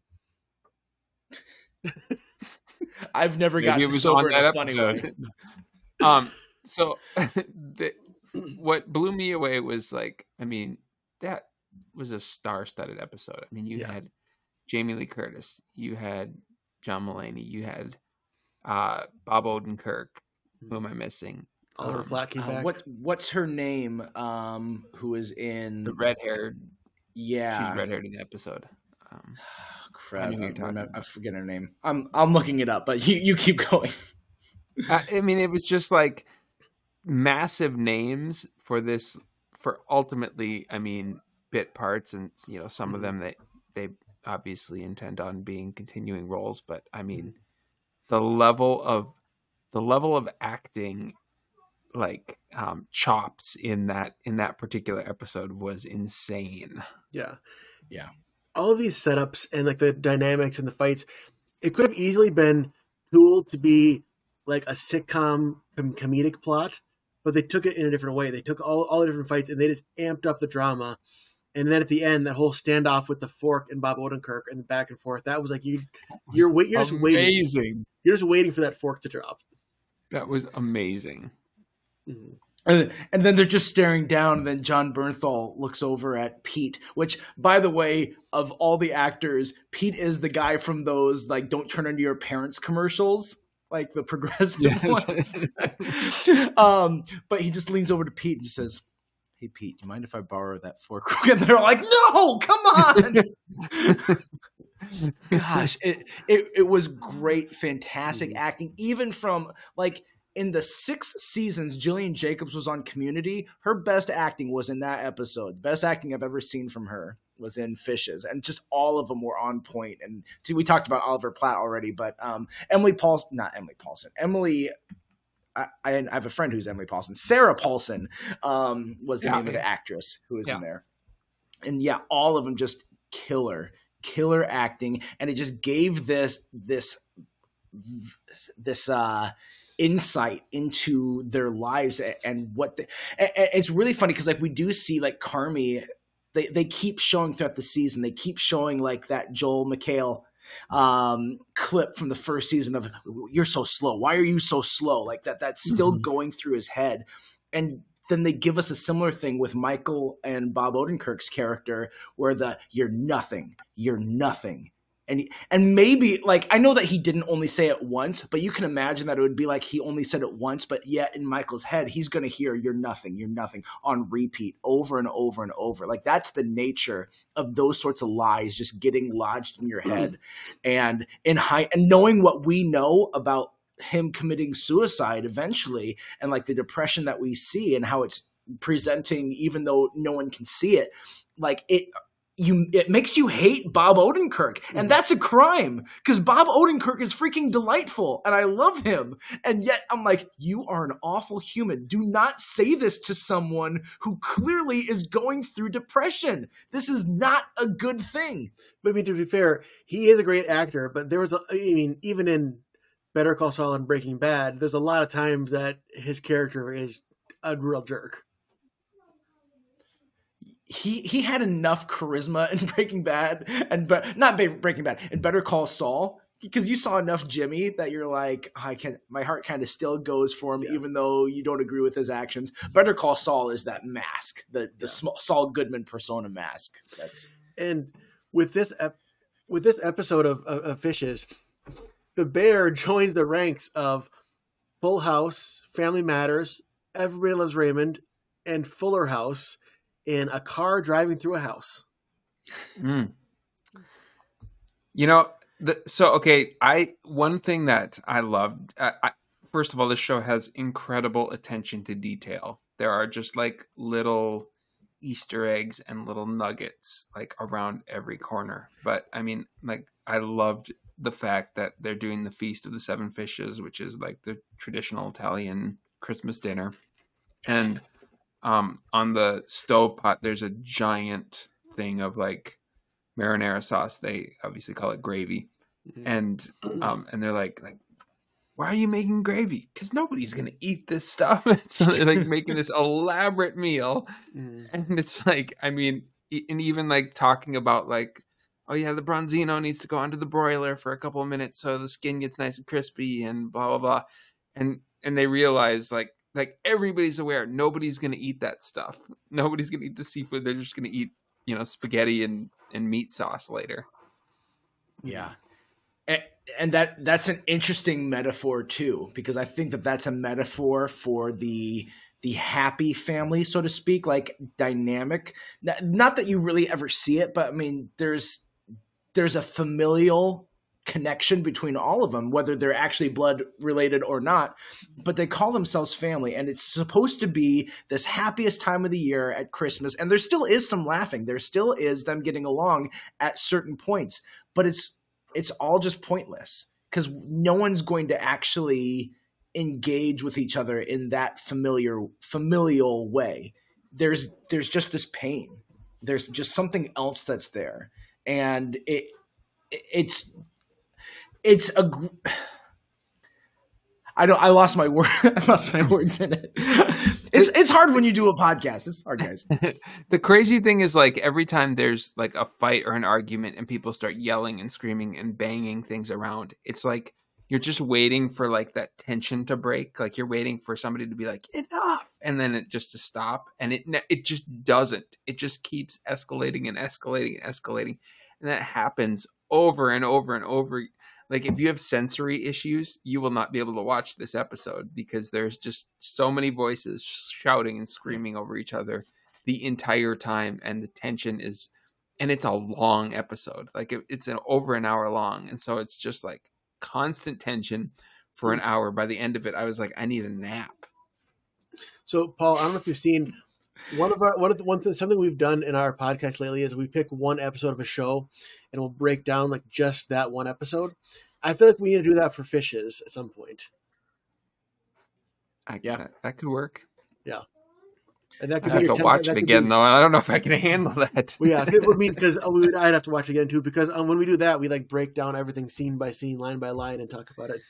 I've never Maybe gotten it was sober on that in a episode. funny way. um, so the, what blew me away was like, I mean, that was a star-studded episode. I mean, you yeah. had Jamie Lee Curtis, you had John Mulaney, you had uh, Bob Odenkirk. Who am I missing? Oliver um, Platt came uh, back. What what's her name? Um, who is in the red-haired? Yeah, she's red-haired in the episode. Um, Crap, I, I, I forget her name. I'm I'm looking it up, but you, you keep going. I, I mean, it was just like massive names for this, for ultimately, I mean, bit parts, and you know, some mm-hmm. of them that they obviously intend on being continuing roles. But I mean, the level of the level of acting, like um, chops in that in that particular episode was insane. Yeah, yeah. All of these setups and like the dynamics and the fights, it could have easily been tooled to be like a sitcom com- comedic plot, but they took it in a different way. They took all all the different fights and they just amped up the drama. And then at the end, that whole standoff with the fork and Bob Odenkirk and the back and forth, that was like you, you're wait, you're just amazing. waiting. You're just waiting for that fork to drop. That was amazing. Mm-hmm. And, and then they're just staring down, and then John Bernthal looks over at Pete, which, by the way, of all the actors, Pete is the guy from those, like, don't turn into your parents commercials, like the progressive yes. ones. um, but he just leans over to Pete and just says, "Hey, Pete, do you mind if I borrow that fork?" And they're like, "No, come on." Gosh, it, it, it was great, fantastic acting, even from, like, in the six seasons Jillian Jacobs was on Community, her best acting was in that episode. The best acting I've ever seen from her was in Fishes, and just all of them were on point. And we talked about Oliver Platt already, but um, Emily Paulson, not Emily Paulson, Emily, I, I have a friend who's Emily Paulson, Sarah Paulson um, was the yeah, name yeah. of the actress who was yeah. in there. And yeah, all of them just killer, killer acting. And it just gave this, this, this, uh, insight into their lives and what the, and it's really funny because like we do see like Carmy, they they keep showing throughout the season, they keep showing like that Joel McHale um clip from the first season of "You're so slow, why are you so slow," like that that's still mm-hmm. going through his head. And then they give us a similar thing with Michael and Bob Odenkirk's character where the "you're nothing, you're nothing." And and maybe, like, I know that he didn't only say it once, but you can imagine that it would be like he only said it once, but yet in Michael's head, he's going to hear "you're nothing, you're nothing" on repeat over and over and over. Like, that's the nature of those sorts of lies just getting lodged in your head. And in high, and knowing what we know about him committing suicide eventually, and like the depression that we see and how it's presenting, even though no one can see it, like it – You, it makes you hate Bob Odenkirk, and mm-hmm. that's a crime because Bob Odenkirk is freaking delightful, and I love him. And yet, I'm like, you are an awful human. Do not say this to someone who clearly is going through depression. This is not a good thing. But I mean, to be fair, he is a great actor. But there was, a, I mean, even in Better Call Saul and Breaking Bad, there's a lot of times that his character is a real jerk. He he had enough charisma in Breaking Bad and but not Breaking Bad and Better Call Saul, because you saw enough Jimmy that you're like, oh, I can my heart kind of still goes for him, yeah. even though you don't agree with his actions. Better Call Saul is that mask, the the yeah. Saul Goodman persona mask. That's and with this ep- with this episode of, of, of Fishes, the bear joins the ranks of Full House, Family Matters, Everybody Loves Raymond, and Fuller House. In a car driving through a house. Mm. You know, the, so, okay, I one thing that I loved, I, I, first of all, this show has incredible attention to detail. There are just like little Easter eggs and little nuggets like around every corner. But I mean, like, I loved the fact that they're doing the Feast of the Seven Fishes, which is like the traditional Italian Christmas dinner. And Um, on the stovetop, there's a giant thing of like marinara sauce. They obviously call it gravy, mm-hmm. and um, and they're like, like, why are you making gravy? Because nobody's gonna eat this stuff. So they're like making this elaborate meal, mm-hmm. and it's like, I mean, and even like talking about like, oh yeah, the Bronzino needs to go onto the broiler for a couple of minutes so the skin gets nice and crispy, and blah blah blah, and and they realize like. Like everybody's aware, nobody's going to eat that stuff. Nobody's going to eat the seafood. They're just going to eat, you know, spaghetti and, and meat sauce later. Yeah. And, and that that's an interesting metaphor too, because I think that that's a metaphor for the the happy family, so to speak, like dynamic. Not that you really ever see it, but I mean, there's there's a familial connection between all of them, whether they're actually blood related or not, but they call themselves family. And it's supposed to be this happiest time of the year at Christmas. And there still is some laughing. There still is them getting along at certain points, but it's, it's all just pointless. because no one's going to actually engage with each other in that familiar familial way. There's there's just this pain. There's just something else that's there, and it it's it's a. I don't. I lost my word. I lost my words in it. It's it's hard when you do a podcast. It's hard, guys. The crazy thing is, like, every time there's like a fight or an argument, and people start yelling and screaming and banging things around, it's like you're just waiting for like that tension to break. Like you're waiting for somebody to be like, enough, and then it just to stop, and it it just doesn't. It just keeps escalating and escalating and escalating, and that happens over and over and over. Like, if you have sensory issues, you will not be able to watch this episode because there's just so many voices shouting and screaming over each other the entire time. And the tension is, and it's a long episode. Like, it, it's an over an hour long. And so it's just like constant tension for an hour. By the end of it, I was like, I need a nap. So, Paul, I don't know if you've seen one of our one of the one thing, something we've done in our podcast lately is we pick one episode of a show and we'll break down like just that one episode. I feel like we need to do that for Fishes at some point. I, yeah, that, that could work. Yeah, and that could I be have to ten, watch it again be, though. I don't know if I can handle that. Well, yeah, I mean, because I'd have to watch it again too. Because um, when we do that, we like break down everything scene by scene, line by line, and talk about it.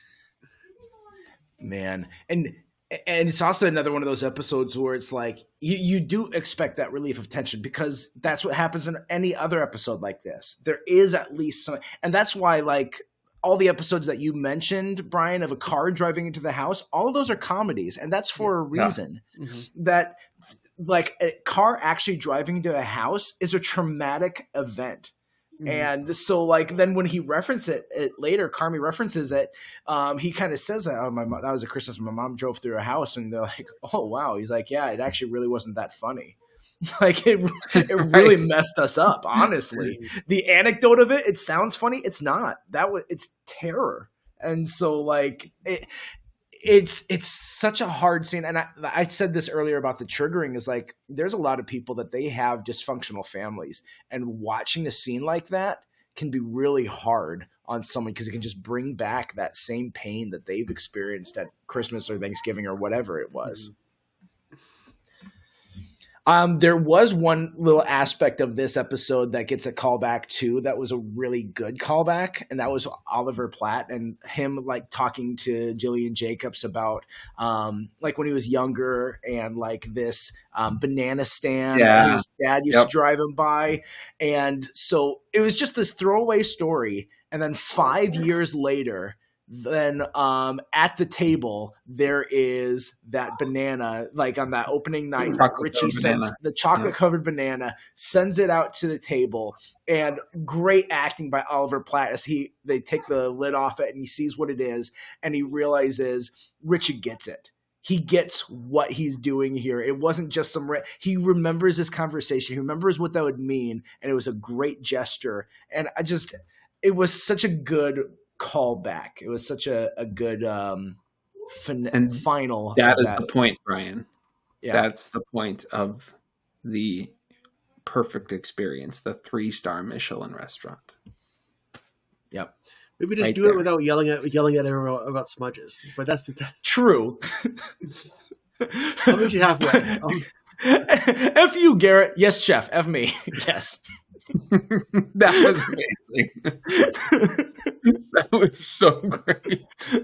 Man, and. And it's also another one of those episodes where it's like you, you do expect that relief of tension because that's what happens in any other episode like this. There is at least some, and that's why like all the episodes that you mentioned, Brian, of a car driving into the house, all of those are comedies, and that's for a reason. Yeah. Mm-hmm. That like a car actually driving into a house is a traumatic event. Mm-hmm. And so, like, then when he references it, it later, Carmy references it. Um, he kind of says that, oh, my mom, that was a Christmas. My mom drove through a house, and they're like, "Oh, wow." He's like, "Yeah, it actually really wasn't that funny." Like it, it really right. messed us up. Honestly, the anecdote of it, it sounds funny. It's not. That was it's terror, and so like it. It's it's such a hard scene, and I, I said this earlier about the triggering is like there's a lot of people that they have dysfunctional families, and watching a scene like that can be really hard on someone because it can just bring back that same pain that they've experienced at Christmas or Thanksgiving or whatever it was. Mm-hmm. Um, there was one little aspect of this episode that gets a callback too. That was a really good callback, and that was Oliver Platt and him like talking to Gillian Jacobs about um, like when he was younger and like this um, banana stand yeah. his dad used yep. to drive him by, and so it was just this throwaway story. And then five years later, then um, at the table, there is that banana, like on that opening night, Richie sends banana. the chocolate covered yeah. banana, sends it out to the table, and great acting by Oliver Platt as he, they take the lid off it and he sees what it is and he realizes Richie gets it. He gets what he's doing here. It wasn't just some, re- he remembers this conversation. He remembers what that would mean. And it was a great gesture. And I just, it was such a good call back. It was such a, a good um fin- and final. That is that. the point, Brian. Yeah. That's the point of the perfect experience, the three-star Michelin restaurant. Yep. Maybe just right do there. it without yelling at yelling at everyone about smudges. But that's the that. True. I'll meet you halfway. Um, F you, Garrett. Yes, chef. F me. Yes. That was amazing. That was so great.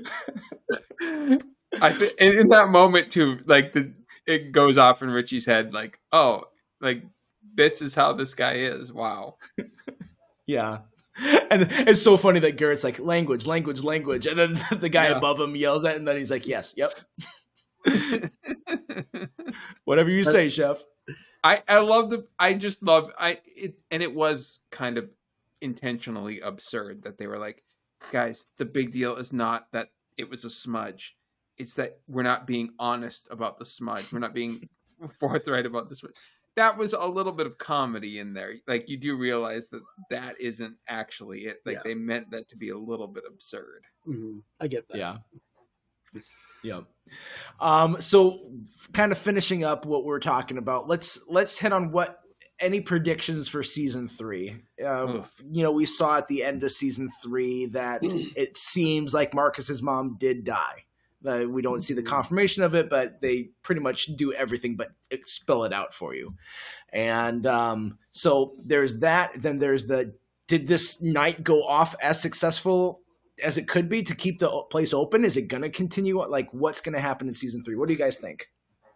I th- and in that moment too, like the it goes off in Richie's head, like, oh, like this is how this guy is. Wow. Yeah. And it's so funny that Garrett's like language, language, language, and then the guy yeah. above him yells at, it, and then he's like, "Yes, yep." Whatever you say, chef. I, I love the I just love I it and it was kind of intentionally absurd that they were like, guys, the big deal is not that it was a smudge. It's that we're not being honest about the smudge. We're not being forthright about this. That was a little bit of comedy in there. Like you do realize that that isn't actually it. Like yeah. they meant that to be a little bit absurd. Mm-hmm. I get that. Yeah. Yeah. Um, so kind of finishing up what we're talking about, let's, let's hit on what any predictions for season three? Um, you know, we saw at the end of season three that it seems like Marcus's mom did die. Uh, we don't see the confirmation of it, but they pretty much do everything but spell it out for you. And um, so there's that. Then there's the, did this night go off as successful as it could be to keep the place open? Is it going to continue? Like, what's going to happen in season three? What do you guys think?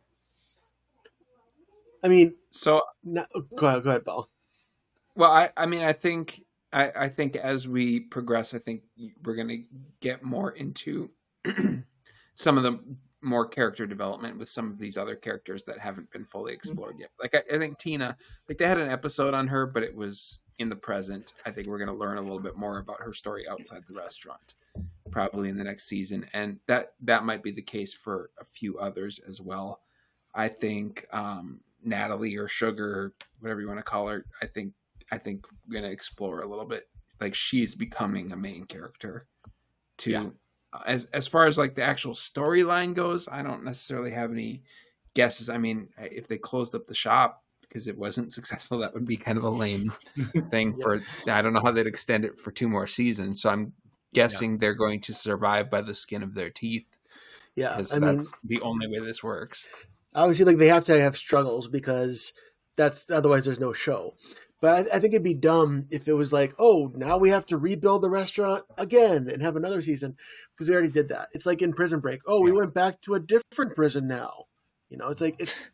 I mean, so no, go ahead, go ahead, Paul. Well, I, I mean, I think, I, I think as we progress, I think we're going to get more into some of the more character development with some of these other characters that haven't been fully explored yet. Like I, I think Tina, like they had an episode on her, but it was in the present. I think we're going to learn a little bit more about her story outside the restaurant, probably in the next season. And that, that might be the case for a few others as well. I think um, Natalie or Sugar, whatever you want to call her, I think, I think we're going to explore a little bit. Like she's becoming a main character too. Yeah. As as far as like the actual storyline goes, I don't necessarily have any guesses. I mean, if they closed up the shop because it wasn't successful, that would be kind of a lame thing Yeah. for, I don't know how they'd extend it for two more seasons. So I'm guessing Yeah. they're going to survive by the skin of their teeth. Yeah, Because I mean, that's the only way this works. obviously, like they have to have struggles because that's otherwise there's no show. But I, I think it'd be dumb if it was like, oh, now we have to rebuild the restaurant again and have another season because we already did that. It's like in Prison Break. Oh, we Yeah. went back to a different prison now. You know, it's like it's.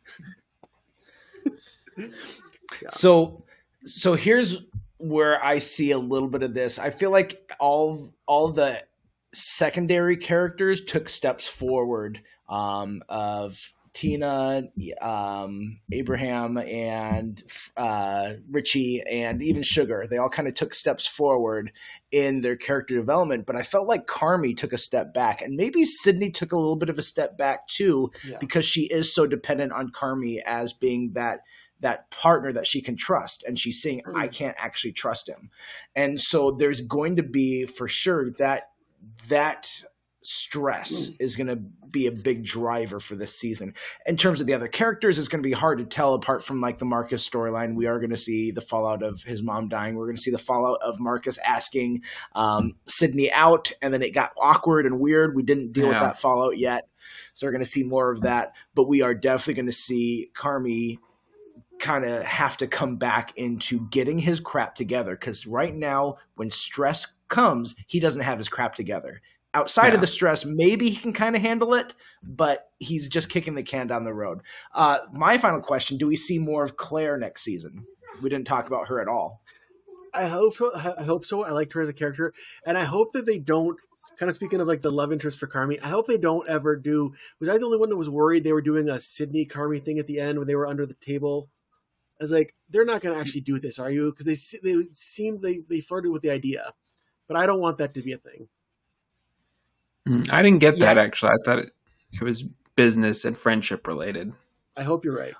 Yeah. So, so here's where I see a little bit of this. I feel like all all the secondary characters took steps forward. Um, of Tina, um, Abraham, and uh, Richie, and even Sugar. They all kind of took steps forward in their character development, but I felt like Carmy took a step back, and maybe Sydney took a little bit of a step back too, Yeah. because she is so dependent on Carmy as being that that partner that she can trust, and she's saying, Mm. I can't actually trust him. And so there's going to be, for sure, that that stress is going to be a big driver for this season. In terms of the other characters, it's going to be hard to tell apart from like the Marcus storyline. We are going to see the fallout of his mom dying. We're going to see the fallout of Marcus asking um, Sydney out, and then it got awkward and weird. We didn't deal with Yeah. that fallout yet. So we're going to see more of that, but we are definitely going to see Carmy kind of have to come back into getting his crap together, because right now when stress comes, he doesn't have his crap together. Outside Yeah. of the stress, maybe he can kind of handle it, but he's just kicking the can down the road. Uh, my final question, do we see more of Claire next season? We didn't talk about her at all. I hope so. I hope so. I liked her as a character, and I hope that they don't. Kind of speaking of like the love interest for Carmy, I hope they don't ever do. Was I the only one that was worried they were doing a Sydney Carmy thing at the end when they were under the table? I was like, they're not going to actually do this, are you? Because they they seemed they they flirted with the idea, but I don't want that to be a thing. Mm, I didn't get Yeah. that actually. I thought it, it was business and friendship related. I hope you're right.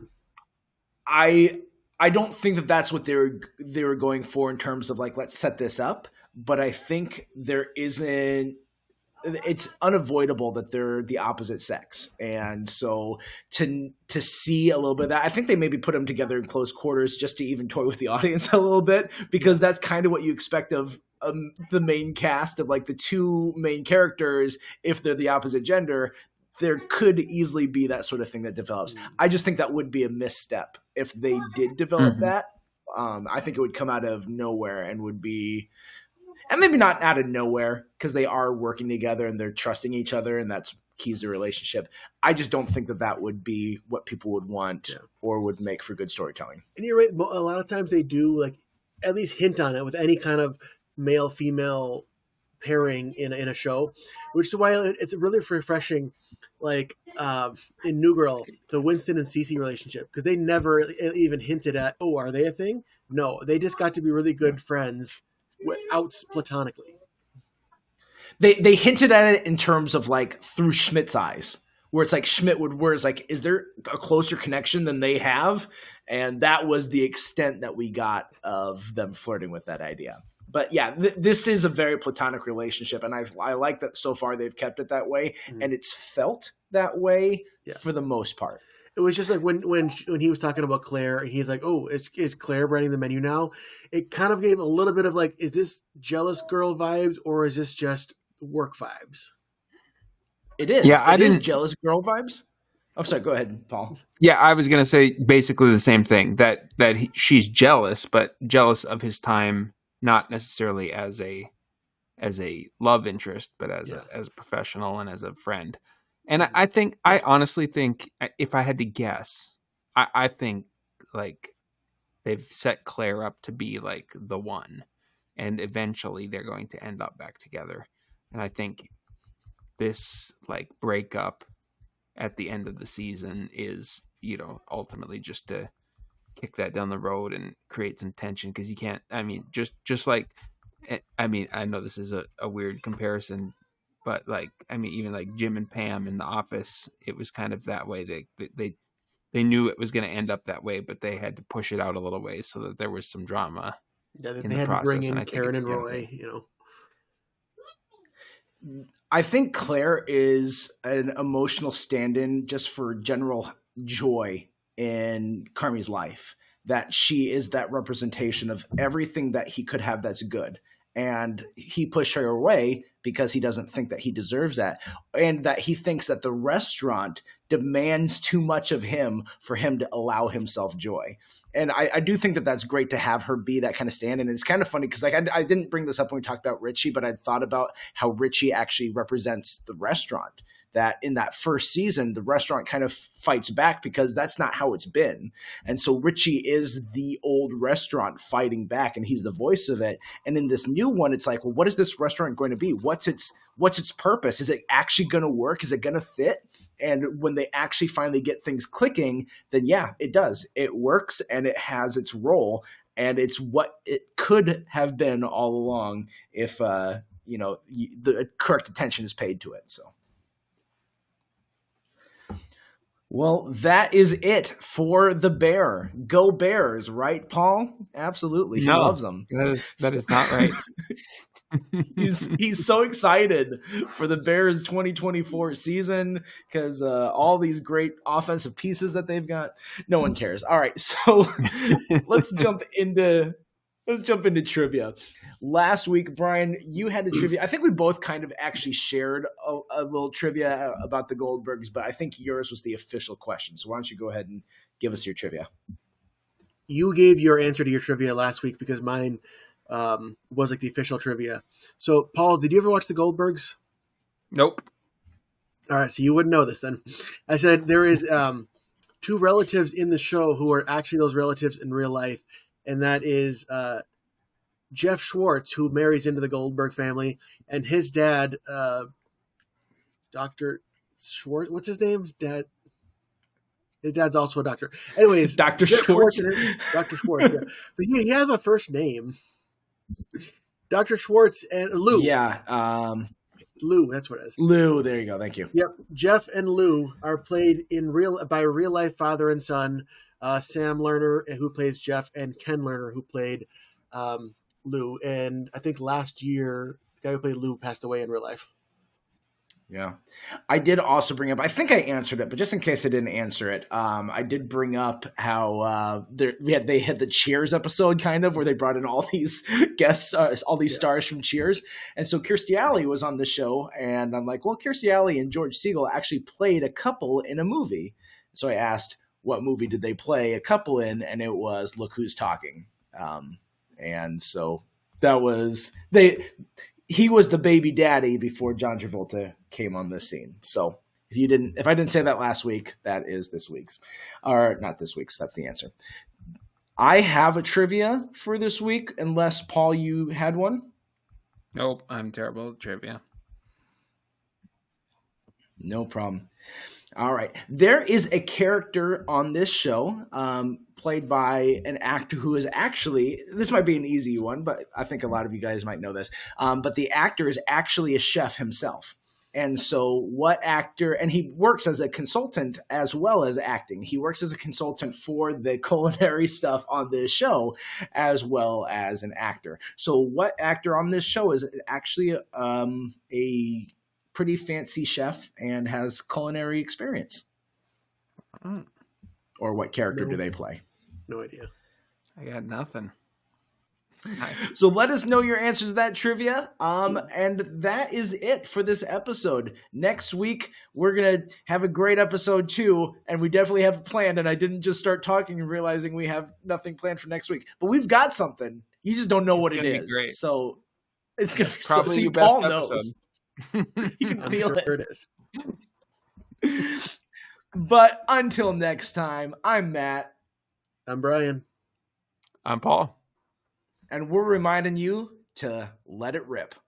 I I don't think that that's what they were they were going for in terms of like, let's set this up. But I think there isn't. It's unavoidable that they're the opposite sex, and so to to see a little bit of that, I think they maybe put them together in close quarters just to even toy with the audience a little bit, because that's kind of what you expect of um, the main cast of like the two main characters. If they're the opposite gender, there could easily be that sort of thing that develops. I just think that would be a misstep if they did develop Mhm. that. Um, I think it would come out of nowhere and would be. And maybe not out of nowhere, because they are working together and they're trusting each other, and that's keys to relationship. I just don't think that that would be what people would want Yeah. or would make for good storytelling. And you're right. A lot of times they do like at least hint on it with any kind of male female pairing in in a show, which is why it's really refreshing. Like um, in New Girl, the Winston and Cece relationship, because they never even hinted at, oh, are they a thing? No, they just got to be really good friends out platonically. They they hinted at it in terms of like through Schmidt's eyes, where it's like Schmidt would, where it's like, is there a closer connection than they have? And that was the extent that we got of them flirting with that idea. But yeah, th- this is a very platonic relationship, and I I like that so far they've kept it that way, Mhm. and it's felt that way Yeah. for the most part. It was just like when when when he was talking about Claire, and he's like, "Oh, is is Claire writing the menu now?" It kind of gave a little bit of like, is this jealous girl vibes or is this just work vibes? It is. Yeah, I it is didn't- jealous girl vibes. I'm sorry. Go ahead, Paul. Yeah, I was gonna say basically the same thing. That that he, she's jealous, but jealous of his time, not necessarily as a as a love interest, but as Yeah. a as a professional and as a friend. And I, I think I honestly think if I had to guess, I, I think like they've set Claire up to be like the one, and eventually they're going to end up back together. And I think this like breakup at the end of the season is, you know, ultimately just to kick that down the road and create some tension, because you can't, I mean, just just like, I mean, I know this is a, a weird comparison, but like, I mean, even like Jim and Pam in The Office, it was kind of that way. They they they knew it was going to end up that way, but they had to push it out a little ways so that there was some drama. Yeah, they in they the had process, to bring in and I think Karen it's and the same Roy. thing. You know, I think Claire is an emotional stand-in just for general joy in Carmi's life. That she is that representation of everything that he could have that's good. And he pushed her away because he doesn't think that he deserves that. And that he thinks that the restaurant demands too much of him for him to allow himself joy. And I, I do think that that's great to have her be that kind of stand. And it's kind of funny because like I, I didn't bring this up when we talked about Richie, but I'd thought about how Richie actually represents the restaurant. That in that first season, the restaurant kind of fights back because that's not how it's been. And so Richie is the old restaurant fighting back, and he's the voice of it. And in this new one, it's like, well, what is this restaurant going to be? What's its what's its purpose? Is it actually going to work? Is it going to fit? And when they actually finally get things clicking, then yeah, it does. It works and it has its role, and it's what it could have been all along if uh, you know the correct attention is paid to it. So. Well, that is it for the Bear. Go Bears, right, Paul? Absolutely. He No, loves them. That is that is not right. he's he's so excited for the Bears twenty twenty-four season because uh, all these great offensive pieces that they've got. No one cares. All right, so let's jump into let's jump into trivia. Last week, Brian, you had the trivia. I think we both kind of actually shared a, a little trivia about the Goldbergs, but I think yours was the official question. So why don't you go ahead and give us your trivia? you gave your answer to your trivia last week because mine um, was like the official trivia. So, Paul, did you ever watch the Goldbergs? Nope. All right, so you wouldn't know this then. I said there is um, two relatives in the show who are actually those relatives in real life, and that is uh, Jeff Schwartz, who marries into the Goldberg family, and his dad, uh, Doctor Schwartz. What's his name? Dad. His dad's also a doctor. Anyways, Doctor Jeff Schwartz. Doctor Schwartz. Yeah. But he, he has a first name. Doctor Schwartz and Lou. Yeah, um, Lou. That's what it is. Lou. There you go. Thank you. Yep. Jeff and Lou are played in real by real life father and son. Uh, Sam Lerner, who plays Jeff, and Ken Lerner, who played um, Lou. And I think last year, the guy who played Lou passed away in real life. Yeah. I did also bring up, I think I answered it, but just in case I didn't answer it, um, I did bring up how uh, there, we had, they had the Cheers episode kind of where they brought in all these guests, uh, all these yeah. stars from Cheers. And so Kirstie Alley was on the show, and I'm like, well, Kirstie Alley and George Segal actually played a couple in a movie. So I asked, what movie did they play a couple in? And it was Look Who's Talking. Um, and so that was, they... he was the baby daddy before John Travolta came on the scene. So if you didn't, if I didn't say that last week, that is this week's, or not this week's. That's the answer. I have a trivia for this week, unless Paul, you had one. Nope, I'm terrible at trivia. No problem. All right. There is a character on this show um, played by an actor who is actually, this might be an easy one, but I think a lot of you guys might know this. Um, but the actor is actually a chef himself. And so what actor, and he works as a consultant as well as acting. He works as a consultant for the culinary stuff on this show as well as an actor. So what actor on this show is actually um, a pretty fancy chef and has culinary experience? or what character No. do they play? No idea. I got nothing. So let us know your answers to that trivia. Um, and that is it for this episode. Next week, we're going to have a great episode too. And we definitely have it planned. And I didn't just start talking and realizing we have nothing planned for next week. But we've got something. You just don't know It's what it gonna be is. great. So it's going to be Probably so, see, your best Paul knows. episode. You can I'm feel sure it. it is. But until next time, I'm Matt. I'm Brian. I'm Paul. And we're reminding you to let it rip.